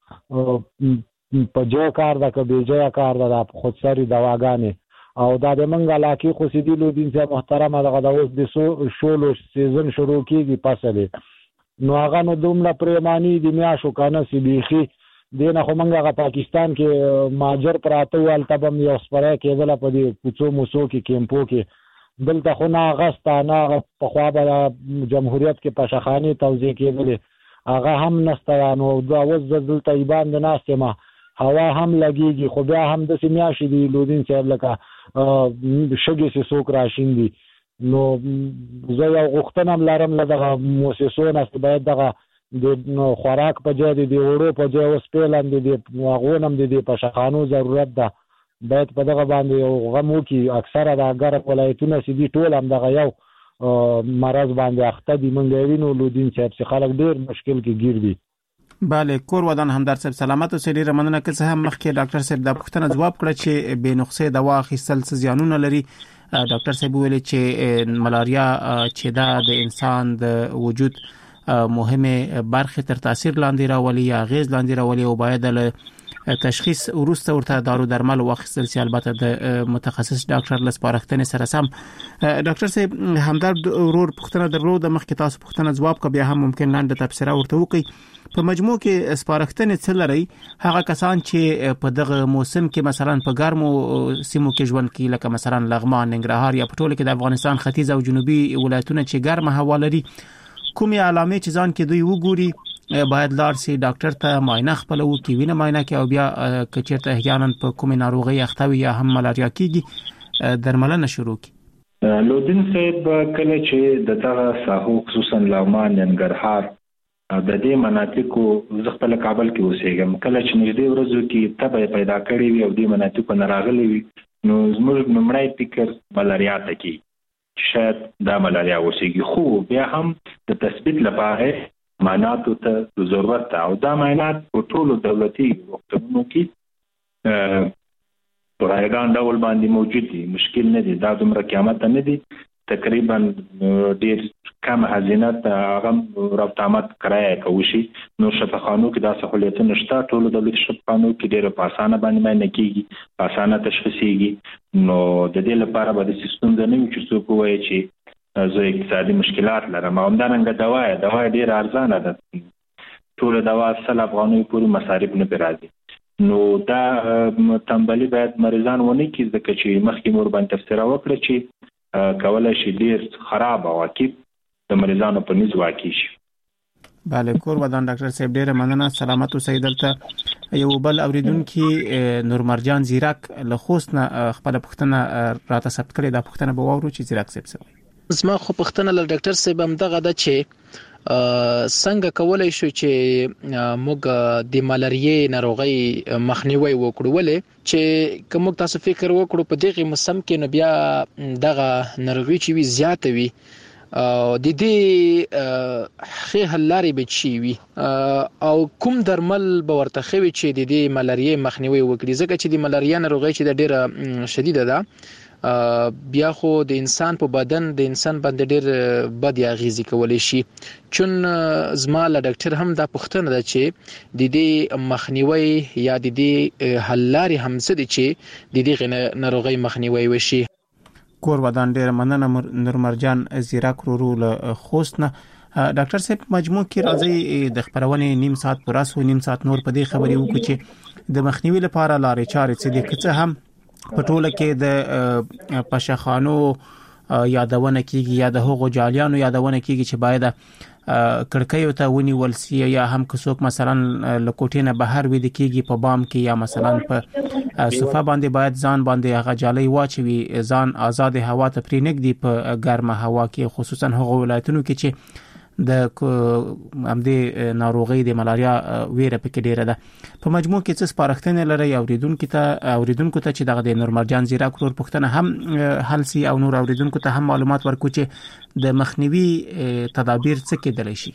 په جای کار ده که بې جایه کار ده دا خودسري دواګانې او دا د موږ علاقې خصوصي لودین صاحب محترمه دغه د اوس د شولو سیزن شروع کېږي فصل نو هغه نو دومره پرېماني د میاشو که نه چې بیخي دې نه خو موږ هغه پاکستان کې ماجر پراته وو هلته به هم یو سپری کېدله په دې کوڅو موڅو کې کیمپو کې. دلته خو نه هغه شته نه پخوا به جمهوریت کې پشخانې توزیع کېدلې هغه هم نشته. نو دا اوس زه دلته یې باندې ناست یم هوا هم لګېږي خو بیا هم داسې میاشې دي لودین صاحب لکه شګې چې څوک راشین دي. نو زه یو غوښتنه هم لرم له دغه مؤسسو نه چې باید دغه د خوراک په ځای د وړو په ځای اوس پیلن د هغو نه هم د دې پشخانو ضرورت ده. باید په دغه باندې یو غم وکړي. اکثره د ګرم ولایتونه چې دي ټول هم دغه یو مرض باندې اخته دي. موږ یې وینو لودین صاحب چې خلک ډېر مشکل کې ګیر دي. بله کور ودان همدرد صاحب سلامت اوسئ. ډېره مننه که څه هم مخکې ډاکټر صاحب دا پوښتنه ځواب کړه چې بې نسخې دوا اخیستل څه زیانونه لري. ډاکټر صاحب ویلي چې ملاریا چې دا د انسان د وجود مهمه برخه تر تاثیر لاندې راولي یا غیز لاندې راولي او باید له تشخیص وروسته ورته دارو درمل واخیستل شي. البته د متخصص ډاکټر له سپارښتنې سره سم. ډاکټر صاحب همدرد ورور پوښتنه درلوده مخکې تاسو پوښتنه ځواب کړه بیا هم ممکن لاندې تبصره ورته وکړي. په مجموع کې سپارښتنې څه لري هغه کسان چې په دغه موسم کې مثلا په ګرمو سیمو کې ژوند کوي لکه مثلا لغمان، ننګرهار یا په ټوله کې د افغانستان ختیځ او جنوبي ولایتونه چې ګرمه هوا لري کومې علامې چې ځان کې دوی وګوري باید لاړ شي ډاکټر ته معاینه خپل وکړي وینه معاینه کوي او بیا که چېرته احیانا په کومې ناروغۍ اخته وي یا هم ملاریا کېږي درملنه شروع کړي. لودین صاحب کله چې د دغه ساحو خصوصا لغمان ننګرهار د دې مناطقو زه خپل کابل کې اوسېږم کله چې نږدې ورځو کې تبه پیدا کړې وي او دې مناطقو نه راغلي وي نو زموږ لومړی فکر ملاریا ته کې شاید دا ملاریا اوسېږي خو بیا هم د تثبیت لپاره معایناتو ته ضرورت ده او دا معاینات په ټولو دولتي روغتونونو کې په رایګان ډول باندې موجود دي مشکل نه دي دا دومره قیامت نه دي تقریبا ډیر کم هزینه هغه رابطامات کرایه کوي شي نو شفاخانو کې دا سہولیتونه شته ټول دولتي شفاخانو کې ډیر په اسانه باندې باندې کیږي په اسانه تشخیصيږي نو د دې لپاره به د سیستم د نوي چې څوک وایي چې زه اقتصادي مشکلات لرم او همدارنګه دوا دوا ډیر ارزانه ده ټول دوا سل افغانۍ پورې مصارف نه راځي نو دا تنبلی باید مریضان ونه کی ځکه چې مخکې مور باندې تفسیر وکړه چې کولای شي ډیر خراب عواقب د مریضانو په نس واقع شي. بله کور ودان ډاکټر صاحب ډیره مننه سلامت اوسئ. دلته یو بل اوریدونکو نور مرجان زیرک له خوست نه خپل پوښتنه راته ثبت کړې دا پوښتنه به واورو چې زیرک صاحب څه زما خو پوښتنه له ډاکټر صاحب هم دغه ده چې څنګه کولای شو چې موږ د ملاریا ناروغي مخنیوي وکړو ولې چې کوم تاسو فکر وکړو په دغه موسم کې نو بیا دغه ناروغي چې وی زیاته وي د دې خې حلاري بچي وي او کوم درمل به ورته خوي چې د دې ملاریا مخنیوي وکړي ځکه چې د ملاریا ناروغي چې د ډیره شدیده ده بیا خو د انسان په بدن د انسان باندې ډېر بد اغیزې کولی شي چون زما له ډاکټر هم دا پوښتنه ده چې د دې مخنیوي یا د دې حل لارې هم څه دي چې د دې ناروغۍ مخنیوي وشي. کور ودان ډېر مننه نور مرجان زیرک ورو له خوست نه. ډاکټر صاحب مجموع کې راځي د خبرونې نیم ساعت پر اسو نیم ساعت نور په دې خبرې وکړو چې د مخنیوي لپاره لارې چارې څه دي که هم په ټوله کې د پشخانو یادونه کیږي یا د هغو جالیانو یادونه کیږي چې باید کړکۍ ته ونیول سي یا هم که څوک مثلا لکوټې نه بهر وي د کیږي په بام کې یا مثلا په صفه باندې باید ځان باندې هغه جالي واچوي ځان آزاد هوا ته پرې نګدي په ګرمه هوا کې خصوصا هغو ولایتونو کې چې د همدې ناروغي د ملاریا ویره پکې ډیره ده. په مجموع کې څه سپارښتنې لري اوریدونکو ته اوریدونکو ته چې دغه د نور مرجان زیرک ورور پوښتنه هم حل سي او نور اوریدونکو ته هم معلومات ورکړي چې د مخنیوي تدابیر څه کېدلی شي.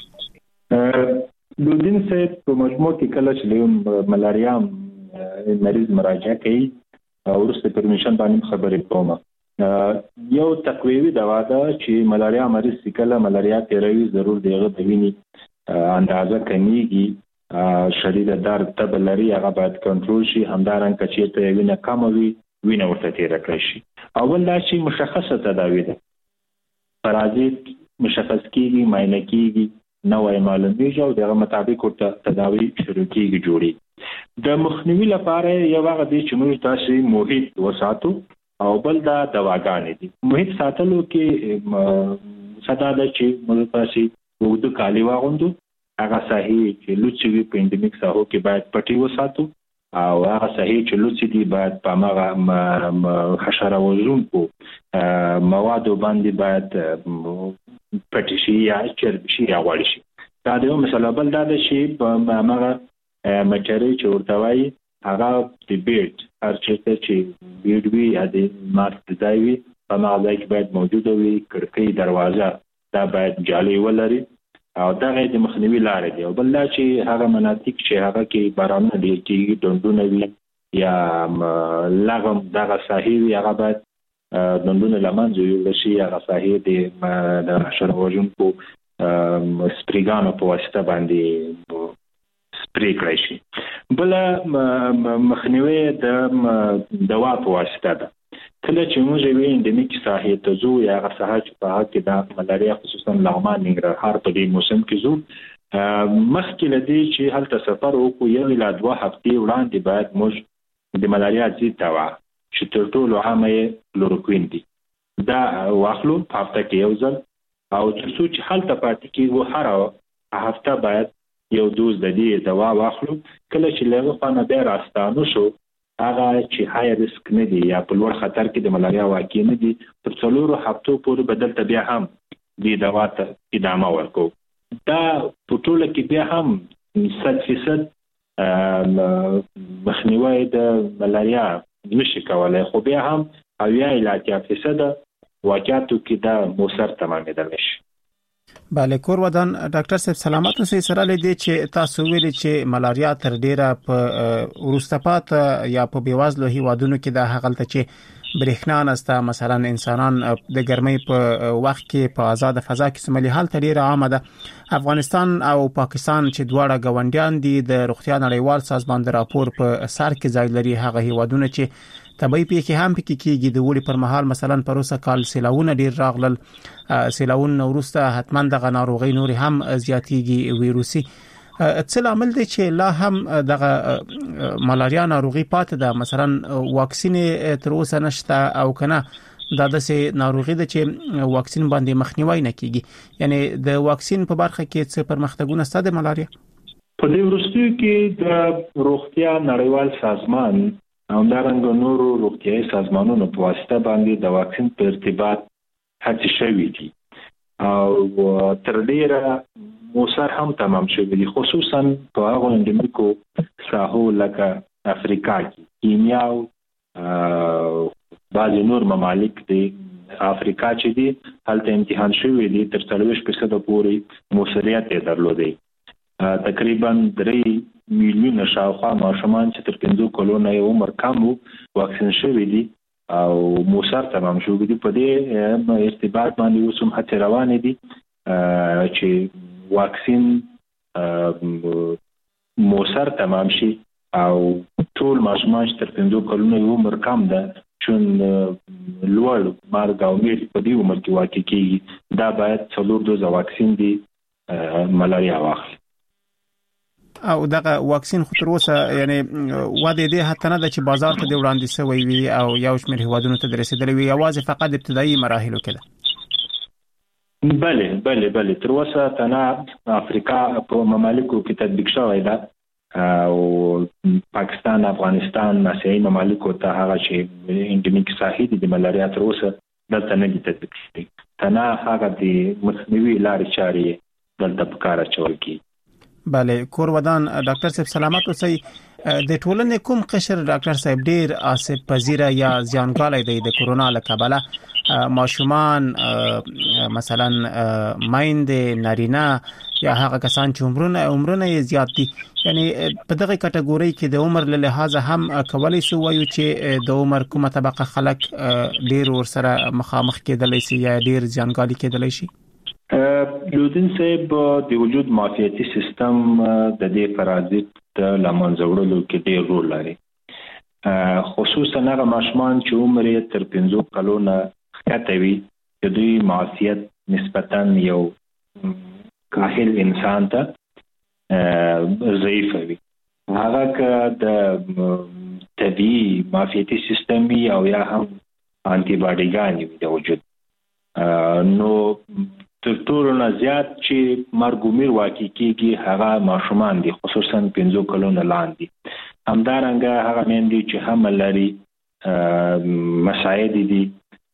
لودین صاحب په مجموع کې کله چې ملاریا مریض مراجعه کوي ورسته پرمیشن باندې خبرې کوم یو تقویوي دوا ده چې ملاریا مریض سکله ملاریا تیروي ضرور دیغه د ویني اندازه کمیږي شدید درد تب لري هغه باید کنټرول شي همدارنګه چې ته وینه کم وي وینه ورته تیر کړی شي. اول دا چې مشخصه تداوی ده پرازیت مشخص کیږي معاینه کیږي نوې معلومیږي او دغه مطابق ورته تداوی شروع کیږي جوړي. د مخنیوي لپاره یو هغه دي چې موږ تاسو محیط وساتو او بل دا دواګانې دي. محیط ساتلو کې ساده ده چې موږ تاسو وګړو کالی واغوندو هغه صحیح چې لوڅي وي په انډمیک ساحو کې باید پټي وساتو او هغه صحیح چې لوڅي دي باید په هغه حشره وژونکو موادو باندې باید پټي شي یا چرب شي یا غوړ شي. دا د یو مثال بل دا ده چې په هغه مټری چې ورته وایي هغه د بیډ هر چیرته چې بیډ وي یا د مارک ځای وي په هغه ځای کې باید موجوده وي کړکۍ دروازه دا باید جالي ولري او دا غي د مخنیوي لارې دی. او بل دا چې هغه مناطق چې هغه کې بارانونه ډیر کیږي ډنډونه وي یا لغم دغه ساحې وي هغه باید ډنډونه لمنځه یوړل شي هغه ساحې د حشره وژونکو سپریګانو په واسطه باندې سپری کړی شي. بل مخنیوي د دوا په واسطه ده. کله چې موږ وی انډمیک ساحې ته ځو یا هغه ساحه چې په هغه کې د ملاریا خصوصا لغمان ننګرهار په دې موسم کې ځو مخکې لدی چې هلته سفر وکړو یو لا دوه هفتې وړاندې باید موږ د ملاریا ضد دوا چې تر ټولو عامه کلوروکوین دي دا واخلو په هفته کې یو ځل او تر څو چې هلته پاتې کېږو هر هفته باید یو دوز د دې دوا واخلو. کله چې له خانه بیا راستانو شو هغه چې های ریسک نه دي یا په لوړ خطر کې د ملاریا واقع نه دي تر څلورو هفتو پورې بدل ته بیا هم د دوا ته ادامه ورکو. دا په ټوله کې بیا هم صد فیصد مخنیوي د ملاریا نشي کولای، خو بیا هم اویا الی اتیا فیصد واقعاتو کې دا موثر تمامېدل شي. بله کور ودان ډاکټر صاحب سلامات اوسئ. سره لدی چې تاسو ویلي چې ملاریا تر ډیره په وروستپات یا په بیوازلو هیوادونو کې د هغلته چې برېښنا نسته، مثلا انسانان د ګرمۍ په وخت کې په آزاد فضا کې سملي حالت ډیره عامه ده. افغانستان او پاکستان چې دواړه ګاونډیان دي د روغتیا نړیوال سازمان د راپور په سر کې ځای لري، هغه هیوادونه چې طبيعي پیښې هم پکې کېږي. د وړي پر مهال مثلا پروسه کال سیلاونه ډیر راغلل، سیلاونه وروسته حتما د ناروغي نور هم زیاتېږي ویروسي. څه عامل دی چې لا هم د ملاریا ناروغي پاتې ده؟ مثلا واکسین تر اوسه نشته او کنه دا د سه ناروغي ده چې واکسین باندې مخنیوي نه کیږي. یعنی د واکسین په برخه کې څه پرمختګونه ستاسو د ملاریا په دې ورستیو کې د روغتیا نړیوال سازمان او دارنګ نورو روغتیايي سازمانونو په واسطه باندې د واکسین په ارتباط هڅې شوې دي او تر ډیره موثر هم تمام شوې دي، خصوصا په هغو انډمیکو ساحو لکه افریقا کې، کینیا او بعض نور ممالک دي افریقا چې دي هلته امتحان شوې دي تر څلوېښت فیصد پورې موثریت یې درلودی. تقریبا درې میلیونه شاوخوا ماشومان چې تر پنځو کلونو یې عمر کم وو واکسین شوي دي او موثر تمام شوي دي. په دې ارتباط باندې اوس هم هڅې روانې دي چې واکسین موثر تمام شي او ټول ماشومان چې تر پنځو کلونو یې عمر کم ده چون لوړ مرګ او مړینې په دې عمر کې واقع کېږي، دا باید څلور دوزه واکسین دي ملاریا واخلي. او دغه واکسین خو تر اوسه یعنی واده دې حتی نه ده چې بازار ته وړاندې شوی وي او یو شمېر هیوادونو ته رسیدلی وي، یوازې فقط ابتدایي مراحلو کې ده. بله بله بله تر اوسه تنها افریقا په ممالکو کې تطبیق شوی ده او پاکستان، افغانستان، آسیایي ممالکو ته هغه چې انډمیک ساحې دي د ملاریا تر اوسه دلته نه دي تطبیق شوي، تنها هغه د مخنیوي لارې چارې دلته په کار اچول کېږي. بله کور ودان ډاکټر صاحب سلامات اوسئ. د ټولنې کوم قشر ډاکټر صاحب ډیر آسیب پذیره یا زیانګالی دی د کورونا له کبله؟ ماشومان مثلا مایندې، نارینه یا هغه کسان چې عمرونه عمرونه یې زیات دي؟ یعنی په دغه کټګوري کې د عمر له لحاظ هم کولای شو وایو چې د عمر کومه طبقه خلک ډیر ورسره مخامخ کېدلی شي یا ډیر زیانګالي کېدلی شي؟ لودین صاحب د وجود معافیتي سیستم د دې پرازیت د لمنځه وړلو کې ډېر رول لري، خصوصا هغه ماشومان چې عمر یې تر پنځو کلونو ښکته وي د دوی معافیت نسبتا یو کاهل انسان ته ضعیف وي. هغه که د طبیعي معافیتي سیستم او یا هم انټي باډیګانې وي د وجود، نو تر ټولو نه زیات چې مرګ او میر واقع کېږي هغه ماشومان دي، خصوصا پنځو کلونو لاندې. همدارنګه هغه میندې چې حمل لري مساعد دي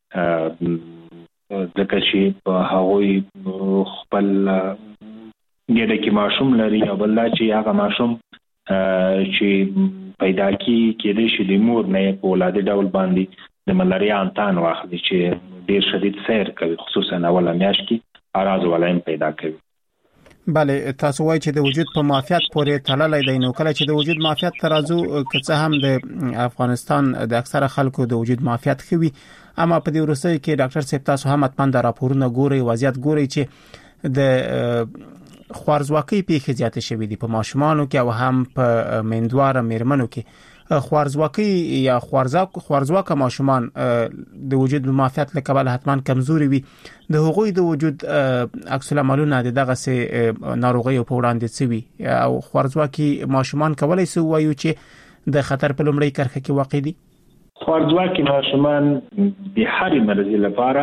ځکه چې په هغوی خپل ګډه کې ماشوم لري او بل دا چې هغه ماشوم چې پیدا کېدی شي د مور نه په ولادي ډول باندې د ملاریا انتان واخلي چې ډیر شدید سیر کوي، خصوصا اوله میاشت کې اراز ولایم پیدا کوي. بله تاسو وایي چې د وجود په معافیت پورې تړلی دی، نو کله چې د وجود معافیت ترازو که څه هم د افغانستان د اکثره خلکو د وجود معافیت خوي، اما په دې وروستیو کې ډاکټر صاحب تاسو هم حتما د راپورونو ګوري، وضعیت ګوري چې د خوارزواکۍ پیښې زیاتې شوې دي په ماشومانو کې او هم په میندواره میرمنو کې. خوارزواکۍ یا خوارزاک خوارزواکه ماشومان د وجود معافیت له کبله حتما کمزوري وي، د هغوی د وجود عکس العملونه دغه سه ناروغي په وړاندې سوي او خوارزواکي ماشومان کولای شي وایو چې د خطر په لومړی کرښه کې واقع دي. خوارزواکي ماشومان د هر مرض لپاره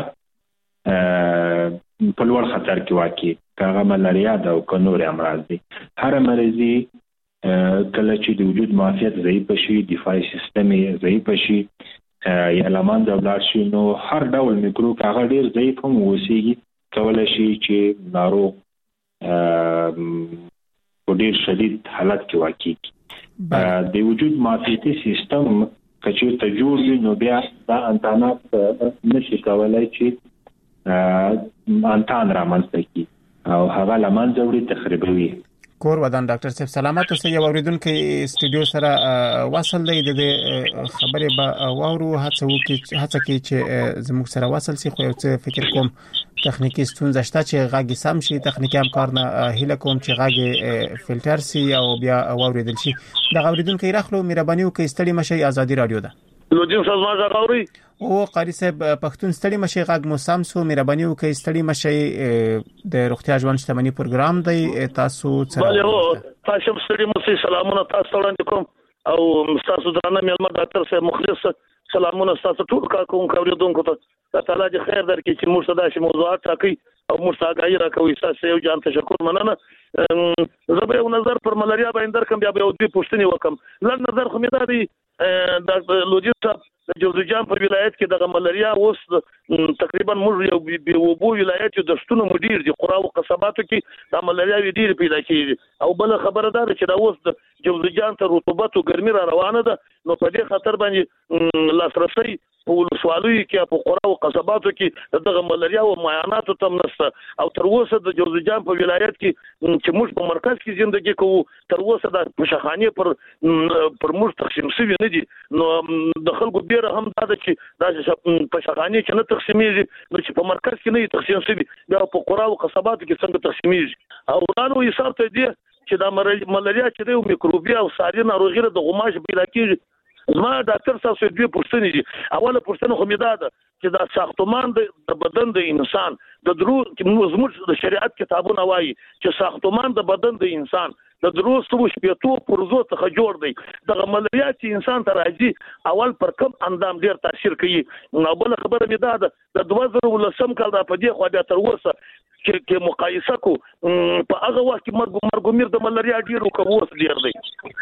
په لوړ خطر کې واقع، کاغه ملاریا ده او کنور امراض دي. هر مرضی کله چې د وجود معافیت ضعیف شي، دفاعي سیستم یې ضعیف شي یا لمن د ولاړ شي، نو هر ډول میکروب هغه ډیر ضعیف هم وسیږي، کولای شي چې ناروغ په ډیر شدید حالت کې واقع کیږي. د وجود معافیتي سیستم کچې ته جوړ وي نو بیا دا انتانات نشي کولای چې انتان رامنځته کړي او هغه لمن ځوړي تخریبوي. کور ودان ډاکټر صاحب سلامات اوسئ. یو اوریدونکو استودیو سره وصل دی، د خبرې به واورو، هڅه وکړي هڅه کوي چې زموږ سره وصل شي، خو یو څه فکر کوم تخنیکی ستونزه شته چې غاګي سم شي. تخنیکی همکار نه هیله کوم چې غاګي فلټر شي او بیا واوریدل شي. د اوریدونکو راخلو مهرباني وکړئ ستړي مشي، ازادي رادیو ده. لوجین سازمان زغوري او قاری صاحب پښتون ستړي مشي غاګ مو سم سو مهرباني وکړئ. ستړي مشي د روغتیا ژوند شتمنۍ پروګرام دی، تاسو سره بله هو تاسو ستړي مو سلامونه تاسو وړاندې کوم او تاسو درنه مېلمه ډاکټر صاحب مخلص سلامونه تاسو ټول کارکونکو اوریدونکو ته تعالی دې خیر درکړي چې موږ ته داسې موضوعات ټاکي او موږ ته آګاهي راکوي. تاسو یو جان تشکر مننه. زه به یو نظر پر ملاریا باندې درکم، بیا به یو دوی پوښتنې وکم. لږ نظر خو مې دا دی د لوجین صاحب د جوزجان په ولایت کې د ملاریا اوس تقریبا موږ یو به وبو ولایت د شتونو مدیر دي قرا او قصباتو کې د ملاریا ډیر پیدا کیږي او بل خبره ده چې دا اوس د جوزجان ته رطوبت او ګرمي را روانه ده، نو په دې خاطر باندې لاسرسي په ولسوالۍ کې په قرا او قصباتو کې دغه ملاریا او معاینات تم نشته او تر اوسه د جوزجان په ولایت کې چې موږ په مرکز کې ژوندۍ کوو تر اوسه د مشخانه پر پر موږ تقسیم شوی نه دي. نو د خلکو ډیر هم دا چې د مشخانه چې نه تقسیمېږي، نو چې په مرکز کې نه تقسیم شوی بیا په قرا او قصباتو کې څنګه تقسیمېږي. او ورانو حساب ته دی چې د ملاریا چې د میکروبي او ساري ناروغي د غماش پیدا کیږي. زما ډاکټر صاحب دوی پوښتنې دي. اوله پوښتنه خو مې دا ده چې دا ساختمان د بدن د انسان د درو زموږ د شریعت کتابونه وایي چې ساختمان د بدن د انسان د درو سرو شپېتو پرزو څخه جوړ دی. دغه ملاریا چې انسان ته راځي اول پر کم اندام ډیر تاثیر کوي. نو بل خبره مې دا ده د دوه زره ولسم کال را پدې خو بیا تر اوسه چې مقایسه کو په هغه وخت کې مرګ مرګ میر د ملاریا ډیر کووس ډیر دی.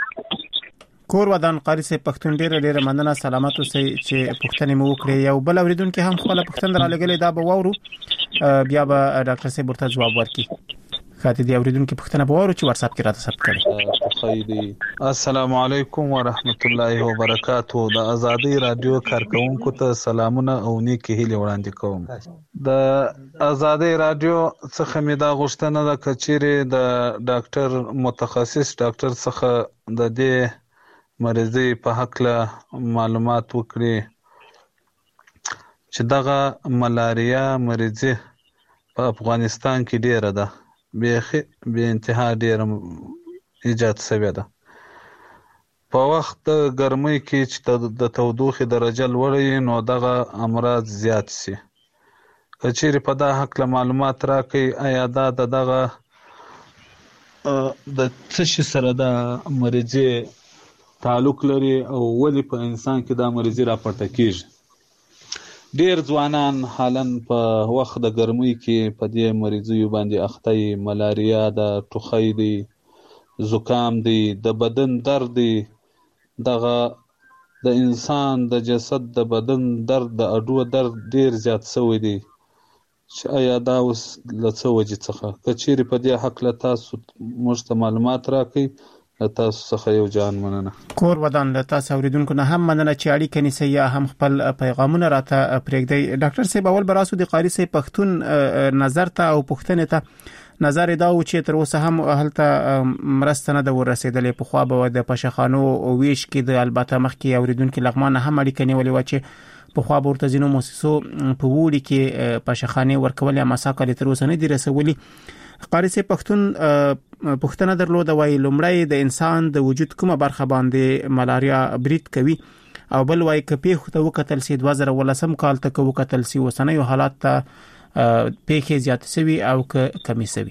کور ودان قاری صاحب پښتون ډیر ډیر مننه، سلامات اوسئ چې پښتنې مو وکړي. یو بل اوریدونکو هم خپل پښتون را لګلې دا به واورو، بیا به ډاکټر صاحب ورته جواب ورکړي. خاطر دی اوریدونکو پښتنه به واورو چې واتس اپ کې راته ثبت کړي. خیری السلام علیکم ورحمت الله وبرکاتہ. د ازادي رادیو کارکونکو ته سلامونه او نیکی هیله وړاندې کوم. د ازادي رادیو څخه مې دا غوښتنه ده کچېره د ډاکټر متخصص ډاکټر څخه د دې مریضي په حق له معلومات وکړي چې دغه ملاریا مریضي په افغانستان کې ډیره ده، به به انتها ډیره ایجاد شوې ده. په وخت د ګرمۍ کې چې د تودوخې درجه لوړه نو دغه امراض زیات شي. کچېرې په دا حق له معلومات راکړي آیا دا دغه د څه شي سره د مریضي تعلق لري او ولې په انسان کې دا مریضي راپورته کیږي. ډیر ځوانان حالن په وخت د ګرمۍ کې په دې مریضي باندې اخته دي. ملاریا د ټوخی دی، زکام دی، د بدن درد دی. دغه د انسان د جسد د بدن درد د اډو درد ډیر زیات شوی دی چې آیا دا اوس له څه وجې څخه کچېرې په دې حق له تاسو موږ ته معلومات راکړئ. له تاسو څخه یو جان مننه. کور ودان له تاسو اوریدونکو نه هم مننه چې اړیکه نیسئ یا هم خپل پیغامونه راته پرېږدئ. ډاکټر صاحب اول براسو د قاری صاحب پښتون نظر ته او پښتنې ته نظر دا و چې تر اوسه هم هلته مرسته نه ده ورسېدلې. پخوا به د پشخانو ویش کې د البته مخکې اوریدونکو لغمان هم اړیکه نیولې وه چې پخوا به ورته ځینو مؤسسو په وړي کې پشخانې ورکول یا مساکل تر اوسه نه دي رسولي. قاری صاحب پښتون پښتنه درلوده وای لومړی د انسان د وجود کومه برخه باندې ملاریا برید کوي او بل وای کپی خو ته وکتل سي دوه زره ولسم کال ته وکتل سي وسنۍ حالات ته پیخي زیات سوي او کمی سوي.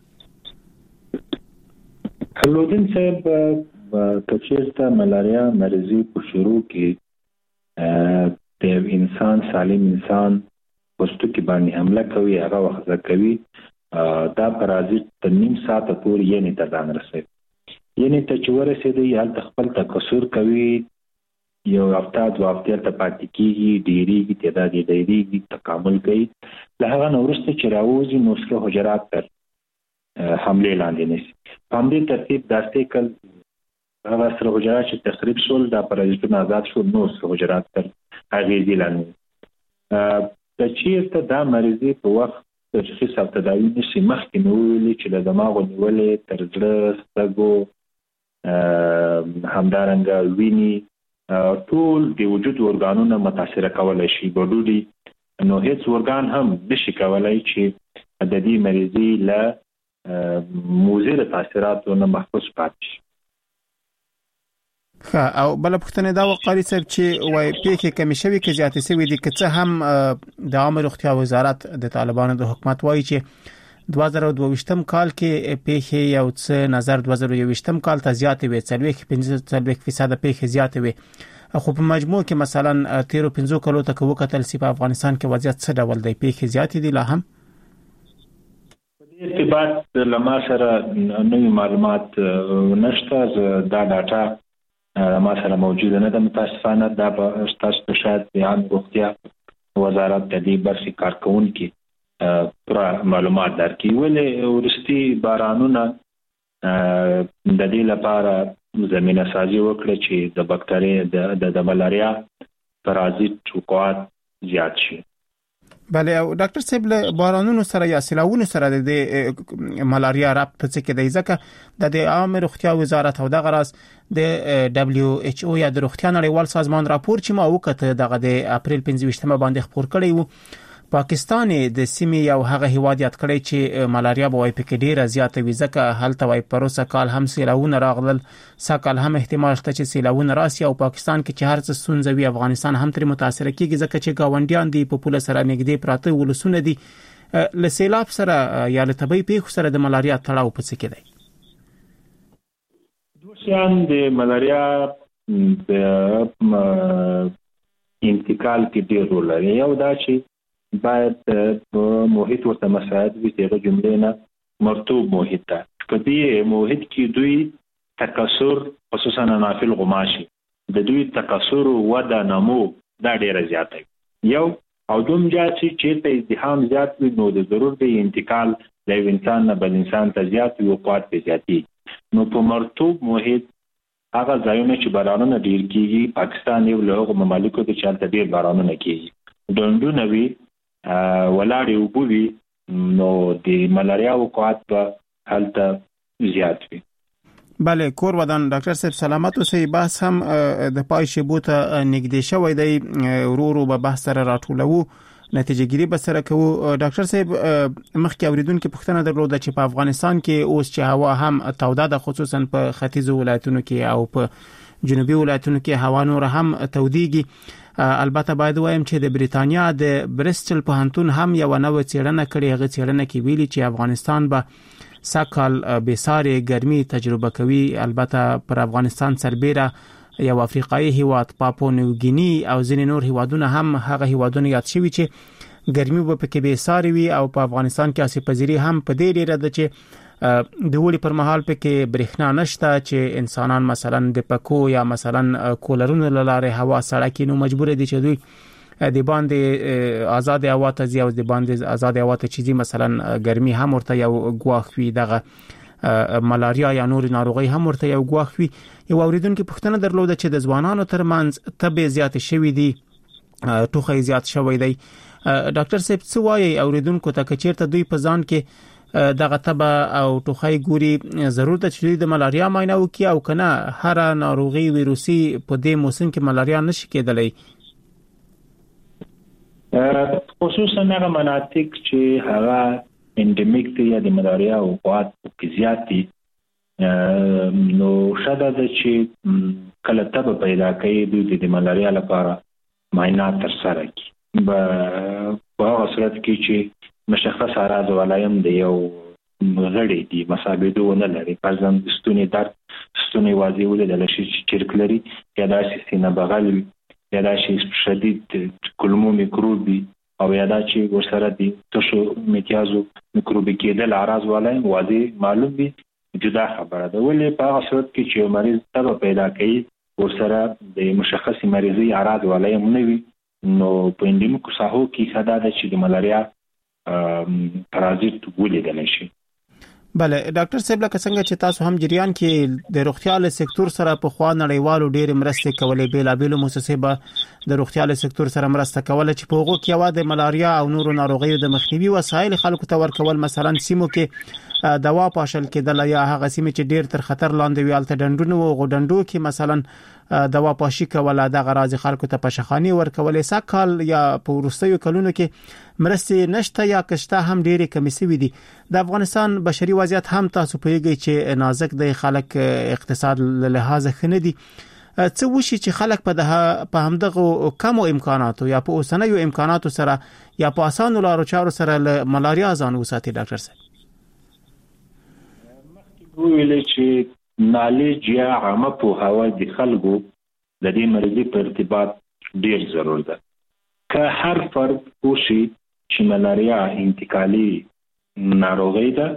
لودین صاحب کچېرته ملاریا مریضي په شروع کې د انسان سالم انسان پوستو کې باندې حمله کوي، هغه وخت کوي دا پرازیت تر نیم ساعت پورې یې نه ځان رسوي. یعنی ته چې ورسېدې هلته خپل تکثر کوي، یو هفته دوه هفتې ته پاتې کېږي، ډېرېږي، تعداد یې ډېرېږي، تکامل کوي. له هغه نه وروسته چې راوځي نو سره حجرات تر حملې لاندې نیسي. په همدې ترتیب دا سیکل هغه سره حجرات چې تخریب شول، دا پرازیتونه آزاد شول، نو سره حجرات تر اغېزې لاندې. که چېرته دا مریضي په وخت تشخیص او تداوي نشي، مخکې مې وویلې چې له دماغو نیولې تر زړه، سترګو، همدارنګه وینې، ټول د وجود ارګانونه متاثره کولی شي. ګډوډي نو هیڅ ارګان هم نشي کولی چې د دې مریضي له مضر تاثیراتو نه محفوظ پاتې شي. ښه، او بله پوښتنه دا وه قاري صاحب چې وایي پیښې کمې شوي که زیاتې شوي دي، که څه هم د عامه روغتیا وزارت د طالبانو د حکومت وایي چې دوه زره دوه ویشتم کال کې پیښې یو څه نظر دوه زره یوویشتم کال ته زیاتې وې، څلوېښت پنځه څلوېښت فیصده پیښې زیاتې وې، خو په مجموع کې مثلا تیرو پنځو کالو ته که وکتل سي په افغانستان کې وضعیت څه ډول دی؟ پیښې زیاتې دي لا هم؟ په دې ارتباط له ما سره نوي معلومات نشته. دا ډاټا ما سره موجوده نه ده متاسفانه. دا به ستاسو ته شاید د عامه روغتیا وزارت د دې برخې کارکوونکي پوره معلومات درکړي. ولې وروستي بارانونه د دې لپاره زمینه سازي وکړه چې د بکتریا د ملاریا پرازیت وقوعات زیات شي. بله، او ډاکټر صاحب له بارانونو سره یا سیلاوونو سره د ملاریا ربط څه کې دی؟ ځکه د عامه روغتیا وزارت او دغه راز د دبليو ایچ او یا د روغتیا نړیوال سازمان راپور چې ما وکړه دغه د اپریل پنځه ویشتمه باندې خبر کړی وو، پاکستان د سیمې یو هغه هیواد یاد کړی چې ملاریا به وای پکې ډیره زیاته وي، ځکه هلته وای پروسه کال هم سیلاوونه راغلل، ساکال هم احتمال شته چې سیلاوونه راسي، او پاکستان کې چې هر څه ستونزه وي افغانستان هم تر متاثر کیږي، ځکه چې گاونډیان دي په پوله سره نږدې پراته ولسونه دي. له سیلاب سره یا له طبي پیښو سره د ملاریا تړاو په څه کې دی؟ دوه شیان د ملاریا د انتقال کې ډېر رول لري. یو دا چې باید په محیط ورته مساعد وي، دغه جملې نه مرطوب محیط ته. په دې محیط کې دوی تکثر خصوصا نافل غماشي، د دوی تکثر وده نمو دا ډیره زیاته یو او دوم جا چې چیرته ازدحام زیات وي نو د ضرور دی انتقال له انسان نه بل انسان ته زیات وي او قوت به زیاتی. نو په مرطوب محیط هغه ځایونه چې بارانونه ډیر کیږي، پاکستان یو له هغو ممالکو د چالت ډیر بارانونه کیږي، ډنډونه وي ولاړې اوبه وي، نو د ملاریا وقوعات به هلته زیات وي. بله، کور ودان ډاکټر صاحب سلامت اوسئ. بحث هم د پای شیبو ته نږدې شوی دی، ورو ورو به بحث سره راټولوو، نتیجه ګیری به سره کوو. ډاکټر صاحب مخکې اوریدونکو پوښتنه درلوده چې په افغانستان کې اوس چې هوا هم توده ده، خصوصا په ختیځو ولایتونو کې او په جنوبي ولایتونو کې هوا نور هم تودېږي. البته باید وایم چې د بریتانیا د برسټل پوهنتون هم یو نوې څېړنه کړې. هغه څېړنه کې ویلي چې افغانستان به ساکال بساره ګرمي تجربه کوي. البته پر افغانستان سربېره یو افریقایي هیواد پاپو نیوګینی او ځینې نور هیوادونه هم هغه هیوادونه یاد شوي چې ګرمي به پکې بساره وي، او په افغانستان کې اسې پذیری هم په دې ډیره ده چې د وړي پر مهال پکې برېښنا نشته، چې انسانان مثلا د پکو یا مثلا کولرونو لاره هوا سړه کې، نو مجبور دي چې دوی د باندې آزاد هوا ته ځي او د باندې آزاد هوا ته چیزي مثلا ګرمي هم ورته یو ګواښ وي، دغه ملاریا یا نور ناروغي هم ورته یو ګواښ وي. یو اوریدونکو پوښتنه درلوده چې د ځوانانو ترمنځ تبه زیات شوي دي، ټوخی زیات شوی دی. ډاکټر صاحب څه وایي اوریدونکو ته چې چیرته دوی په ځان کې دغه تبه او ټوخی ګوري، ضرورت چې د ملاریا معاینه وکړي او کنه هر ناروغي ویروسي په دې موسم کې ملاریا نشي کېدلی؟ خصوصا هغه مناطق چې هغه انډمیک دي یا د ملاریا وقوعات کې زیات دي، نو شاده ده چې کله تبه پیدا کوي دوی د ملاریا لپاره معاینات ترسره کړي. په هغه صورت کې چې مشخص اعراض ولایم د یو غړي دي مسابقه ونه لري، فرضاً ستوني درد، ستوني واضح ولیدل شي چې چرک لري، یا داسې سینه بغل وي، یا داسې شدید کولمو میکروبي، او یا دا چې ورسره دي تشو میتیازو میکروبي کېدل اعراض ولایم واضح معلوم وي، جدا خبره ده. ولې په هغه صورت کې چې مریض تبه پیدا کوي ورسره د مشخصي مریضي اعراض ولای هم نه وي، نو په اندیمیکو ساحو کې خدا ده چې د ملاریا پرازیت ولیدل شي. بله ډاکټر صاحب، لکه څنګه چې تاسو هم جریان کې د روغتیا له سکتور سره په خوا نړیوالو ډېر مرستې کولې، بیلابېلو مؤسسې به د روغتیا له سکتور سره مرسته کوله چې په هغو کې یوه د ملاریا او نورو ناروغیو د مخنیوي وسایل خلکو ته ورکول. مثلا سیمو کې دوا پاشل کېدل یا هغه سیمې چې ډېر تر خطر لاندې وي هلته ډنډونه و، غوډنډو کې مثلا دوا پاشي کوله، دغه راز خلکو ته پشخاني ورکولې. سږ کال یا په وروستیو کلونو کې مرستې نشته یا کشته هم ډېرې کمې سوي دي. د افغانستان بشري وضعیت هم تاسو پوهیږئ چې نازک دی، خلک اقتصاد له لحاظه ښه نه دي. څه وشي چې خلک په ده په همدغه کمو امکاناتو یا په اوسنیو امکاناتو سره یا په اسانو لارو چارو سره له ملاریا ځان وساتي؟ ډاکټر صاحب ویل چې نالج یا عامه پوهاوی د خلکو د دې مرضی په ارتباط ډیر ضرور ده. که هر فرد پوښي چې ملاریا انتقالي ناروغي ده،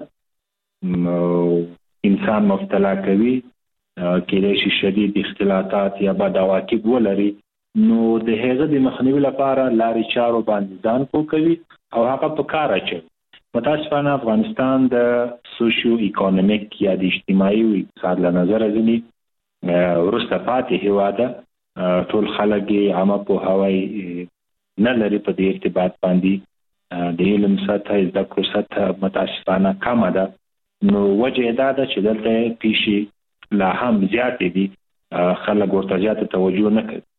انسان مبتلا کوي، کېدای شي شدید اختلاطات یا بد عواقب ولري، نو د هغه د مخنیوي لپاره لارې چارو باندې ځان پوه کوي او هغه په کار اچوي. متاسفانه افغانستان د سوشیو اکونومیک یا د اجتماعي او اقتصاد له نظره ځینې وروسته پاتې هیواد ده. ټول خلک عامه پوهاوی نه لري په دې ارتباط باندې، د علم سطح زده کړو سطح متاسفانه کمه ده. نو وجه دا ده چې دلته پیښې لا هم زیاتې دي، خلک ورته زیاته توجه نه کوي.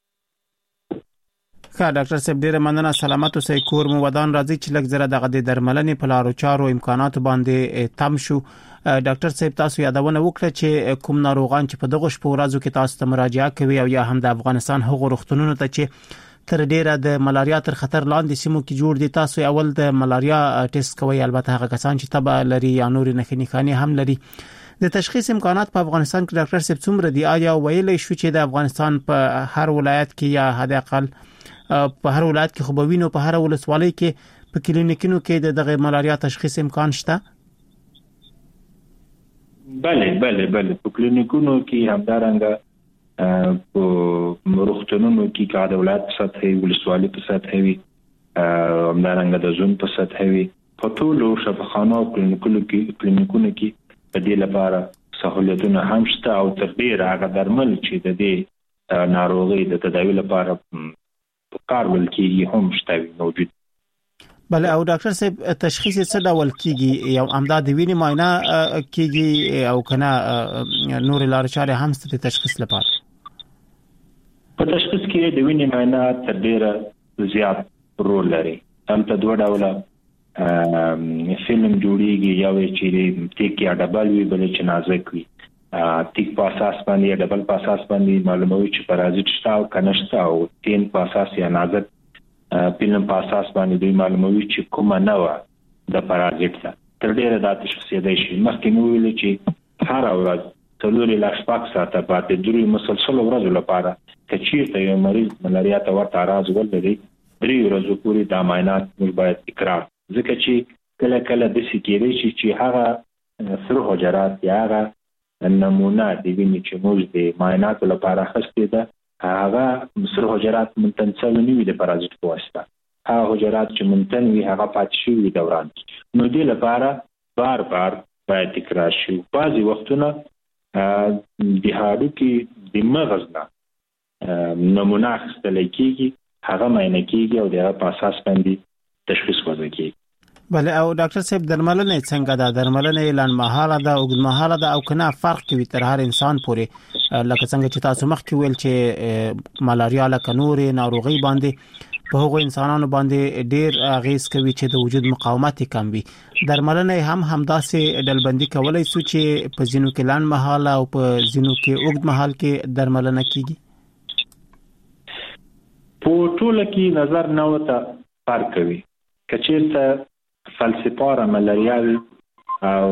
ښه ډاکټر صاحب، ډیره مننه. سلامت اوسئ. کور مو ودان. راځي چې لږ زره دغه د درملنې په لارو چارو امکاناتو باندې تم شو. ډاکټر صاحب تاسو یادونه وکړه چې کوم ناروغان چې په دغه شپو ورځو کې تاسو ته مراجعه کوي او یا هم د افغانستان هغو روغتونونو ته چې تر ډیره د ملاریا تر خطر لاندې سیمو کې جوړ دي، تاسو اول د ملاریا ټیسټ کوي. البته هغه کسان چې تبه لري یا نور نښې نښانې هم لري. د تشخیص امکانات په افغانستان کې ډاکټر صاحب څومره دي؟ آیا ویلی شو چې د افغانستان په هر ولایت کې یا حد اقل په هر ولایت کې خو به وینو په هر ولسوالۍ کې په کلینیکونو کې د دغه ملاریا تشخیص امکان شته؟ بله بله بله په کلینیکونو کې همدارنګه په روغتونونو کې که د ولایت په سطح وي، ولسوالۍ په سطح وي، همدارنګه د زون په سطح وي، په ټولو شفاخانو او کلینیکونو کې کلینیکونو کې په دې لپاره سہولتونه هم شته او تر ډیره هغه درمل چې د دې ناروغۍ د تداوی لپاره کار ول کېږي هم شته موجود. بله او ډاکټر صاحب تشخیص څه ډول کېږي؟ یو امدا د وینې معاینه کېږي او کنه نور لارې چارې هم ست تشخیص لپاره؟ په تشخیص کې د وینې معاینه تر ډیره زیات رول لري. همته دوه ډوله فلم جوړیږي، یو چې ټیک یا ډبل وي، بل چې نازک وي. ټیک په اساس باندې یا ډبل په اساس باندې معلوموي چې پرازیت شته او کنه شته، او تین په اساس یا نازک فلم په اساس باندې دوی معلوموي چې کومه نه و د پرازیت ده. تر ډیره دا تشخیص دی شي. مخکې مو ویل چې هر ورځ څلور لا شپږ ساعته پاتې درې مسلسل ورځو لپاره که چیرته یو مریض ملاریا ته ورته اعراض ولري، درې ورځې پورې دا معاینات موږ باید تکرار، ځکه چې کله کله داسې کېدای شي چې هغه سره حجرات یا هغه نمونه د وینې چې موږ د معایناتو لپاره اخیستې ده، هغه سره حجرات منتن شوي نه وي د پرازیت په واسطه. هغه حجرات چې منتن وي هغه پاتې شوي دوران، نو دې لپاره بار بار باید تکرار شي. بعضې وختونه د هډوکي د مغز نه نمونه اخیستلی کېږي، هغه معاینه کېږي او د هغه په اساس باندې تشخیص وضع کېږي. بله او ډاکټر صاحب درملنه څنګه ده؟ درملنه لنډمهاله ده، اوږدمهاله ده او کنه فرق کوي تر هر انسان پورې؟ لکه څنګه چې تاسو مخکې ویل چې ملاریا لکه نورې ناروغي باندې په هغو انسانانو باندې ډیر اغیز کوي چې د وجود مقاومت کم وي. درملنه هم همداسې ډلبندي کولای شو چې په ځینو کې لنډمهاله او په ځینو کې اوږدمهال کې درملنه کیږي؟ په ټوله کې نظر نه وته فرق کوي. که چیرته فلسفاره ملاریا او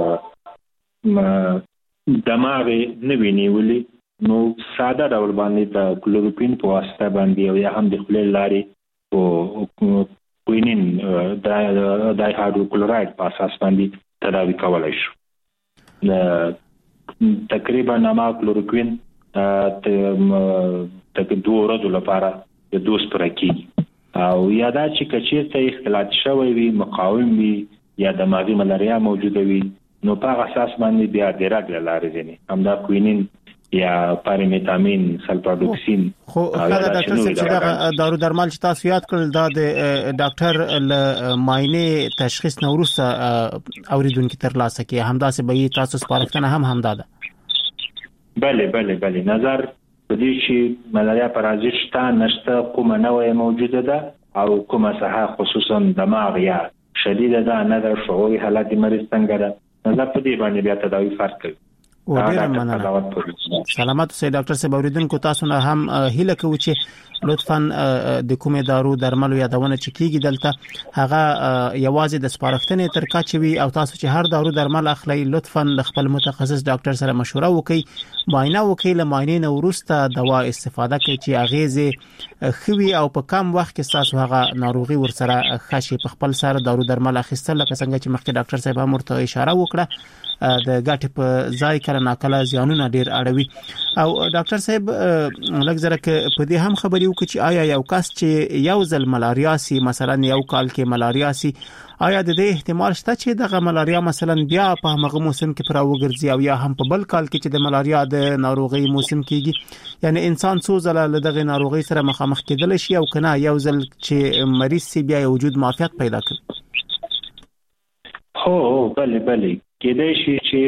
دماغ نه ویني، نو ساده ډول باندې د کلوروکوین په واسطه باندې او یا هم د خولې لارې په کوینین دای هایدروکلوراید په اساس باندې تداوی کولای شو. تقریبا نما کلوروکوین ته دوه ورځې لپاره د دوز پر کې او یا دا چې کچېرته اختلاط شوی وي مقاوم وي یا د ماغي ملاریا موجوده وي نو په اساس باندې بیا د راګ لارې دي همدا کوینین یا پاریمیتامین سلفاډوکسین خو دا ډاکټر صاحب دا دارو درمل چې تاسو یاد کړل دا د ډاکټر ل ماینه تشخیص نوروسه اوریدونکو تر لاسه کې همدا سه به تاسو سپارښتنه هم همدا ده بله بله بله نظر بدې چې ملاریا پرازیت شته نشته کومه نوې موجوده ده او کومه صحه خصوصا دماغ یا شدیده ده نه د شعوري حالت مریض څنګه ده نظر په دې باندې بیا تداوی فرق کوي ډیر مننه سلامات اوسئ ډاکټر صاحب اوریدونکو تاسو نه هم هیله کوم چې لطفاً د کومې دارو درملو یادونه چې کیږي دلته هغه یوازې د سپارښتنې تر کاچوي او تاسو چې هر دارو درمل اخلي لطفاً د خپل متخصص ډاکټر سره مشوره وکړئ معاینه وکړئ له معاینې نه وروسته دوا استفاده کړئ چې اغیزه خوي او په کم وخت کې تاسو هغه ناروغي ورسره خشي په خپل سره دارو درمل اخیستل لکه څنګه چې مخکې ډاکټر صاحب هم ورته اشاره وکړه د ګټې په ځای کله ناکله زیانونه ډیر اړوي او ډاکټر صاحب لږ زره په دې هم خبرې وکړي چې آیا یو کس چې یو ځل ملاریا سي مثلا یو کال کې ملاریا سي آیا د دې احتمال شته چې دغه ملاریا مثلا بیا په هغه موسم کې پر وګرځي او یا هم په بل کال کې چې د ملاریا د ناروغي موسم کېږي یعنی انسان څو ځله له دغه ناروغي سره مخامخ کېدل شي او کنه یو ځل چې مریض سي بیا وجود معافیت پیدا کوي هو بله بله کېدای شي چې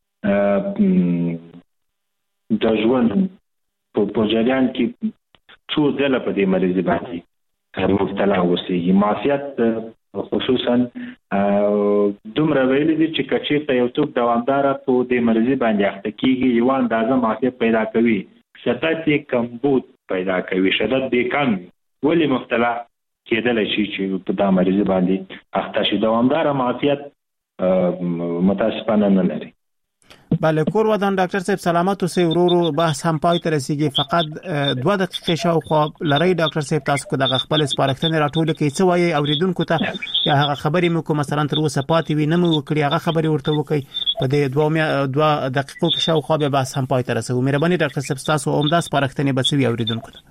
د ژوند په جریان کې څو ځله په دې مریض باندې مبتلا اوسېږي معافیت خصوصا دومره ویل دي چې کچېرته یو څوک دوامدار په دې مریض باندې اخته کېږي یو اندازه معافیت پیدا کوي شدت کمبود پیدا کوي شدت به کم ولی مبتلا کېدل شي چې په دا مریض باندې اخته شي دوامدار معافیت متاسفانه نه لري بله کور ودان ډاکټر صاحب سلامت اوسئ ورورو بحث هم پای ته رسیدي فقط دوه دقیقې شاوخوا لري ډاکټر صاحب تاسو کو دغه خپل سپارښتنې راټول کړئ څه وایي اوریدونکو ته یا هغه خبرې مو کوم مثلا تر اوسه پاتې وي نه مو وکړي هغه خبرې ورته وکړي په دې دوه دوه دقیقو کې شاوخوا به بحث هم پای ته رسوي مهرباني ډاکټر صاحب تاسو عمده سپارښتنې بسوي اوریدونکو ته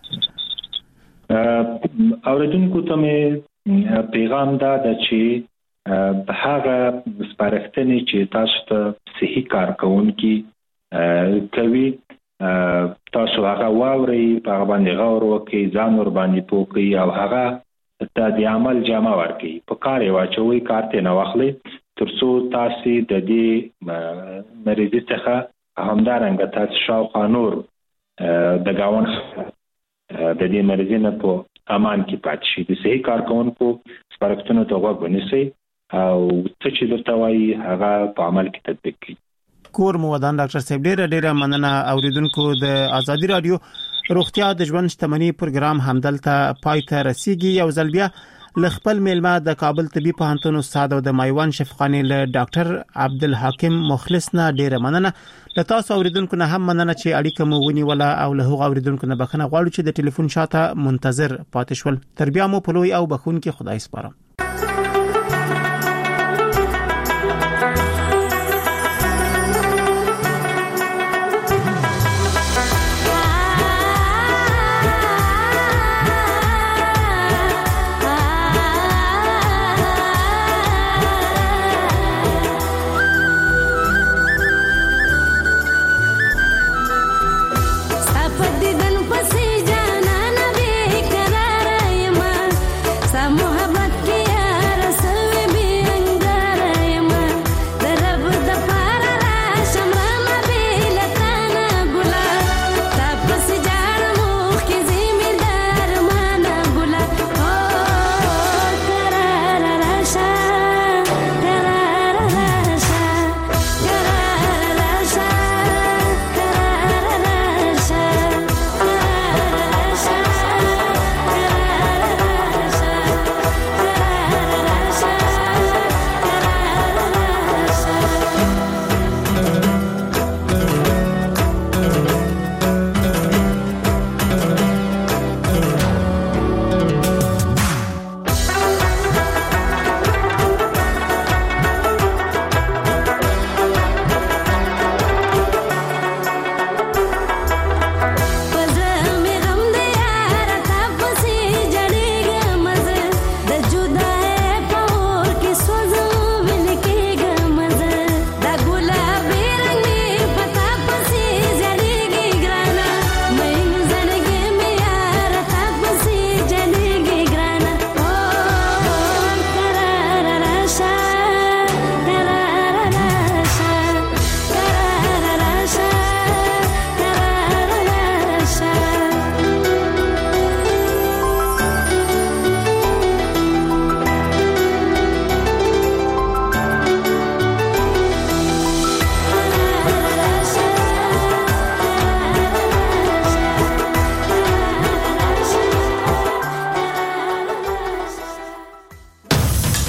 اوریدونکو ته پیغام دا د چې په هغه سپارښتنې چې تاسو ته صحي کارکونکي کوي تاسو هغه واوري په هغه باندې غور وکړئ ځان ور باندې پوکي او هغه ته د عمل جامه ورکړي په کار یې واچوي کار ته نه واخلي ترڅو تاسو د دې مریض څخه همدارنګه تاسو شاوخوا نور د گاون د دې مریض نه په امان کې پاتې شي د صحي کارکونکو سپارښتنو ته غوږ ونیسئ او څه چې درته وایي هغه په عمل کې تطبیق کړئ کور مو ودان ډاکټر صاحب ډیره ډیره مننه اوریدونکو د ازادي رادیو روغتیا د ژوند شتمنۍ پروګرام همدلته پای ته رسیدي یو ځل بیا لخپل میلمه د کابل طبي پوهنتون استاد او د مایوان شفقانی له ډاکټر عبدالحکیم مخلص نه ډیره مننه له تاسو اوریدونکو نه هم مننه چې اړیکه مو ونیوله او له هغو اوریدونکو نه بخښنه غواړو چې د ټلیفون شاته منتظر پاتې شول تر بیا مو په لوی او بخون کې خدای سپارم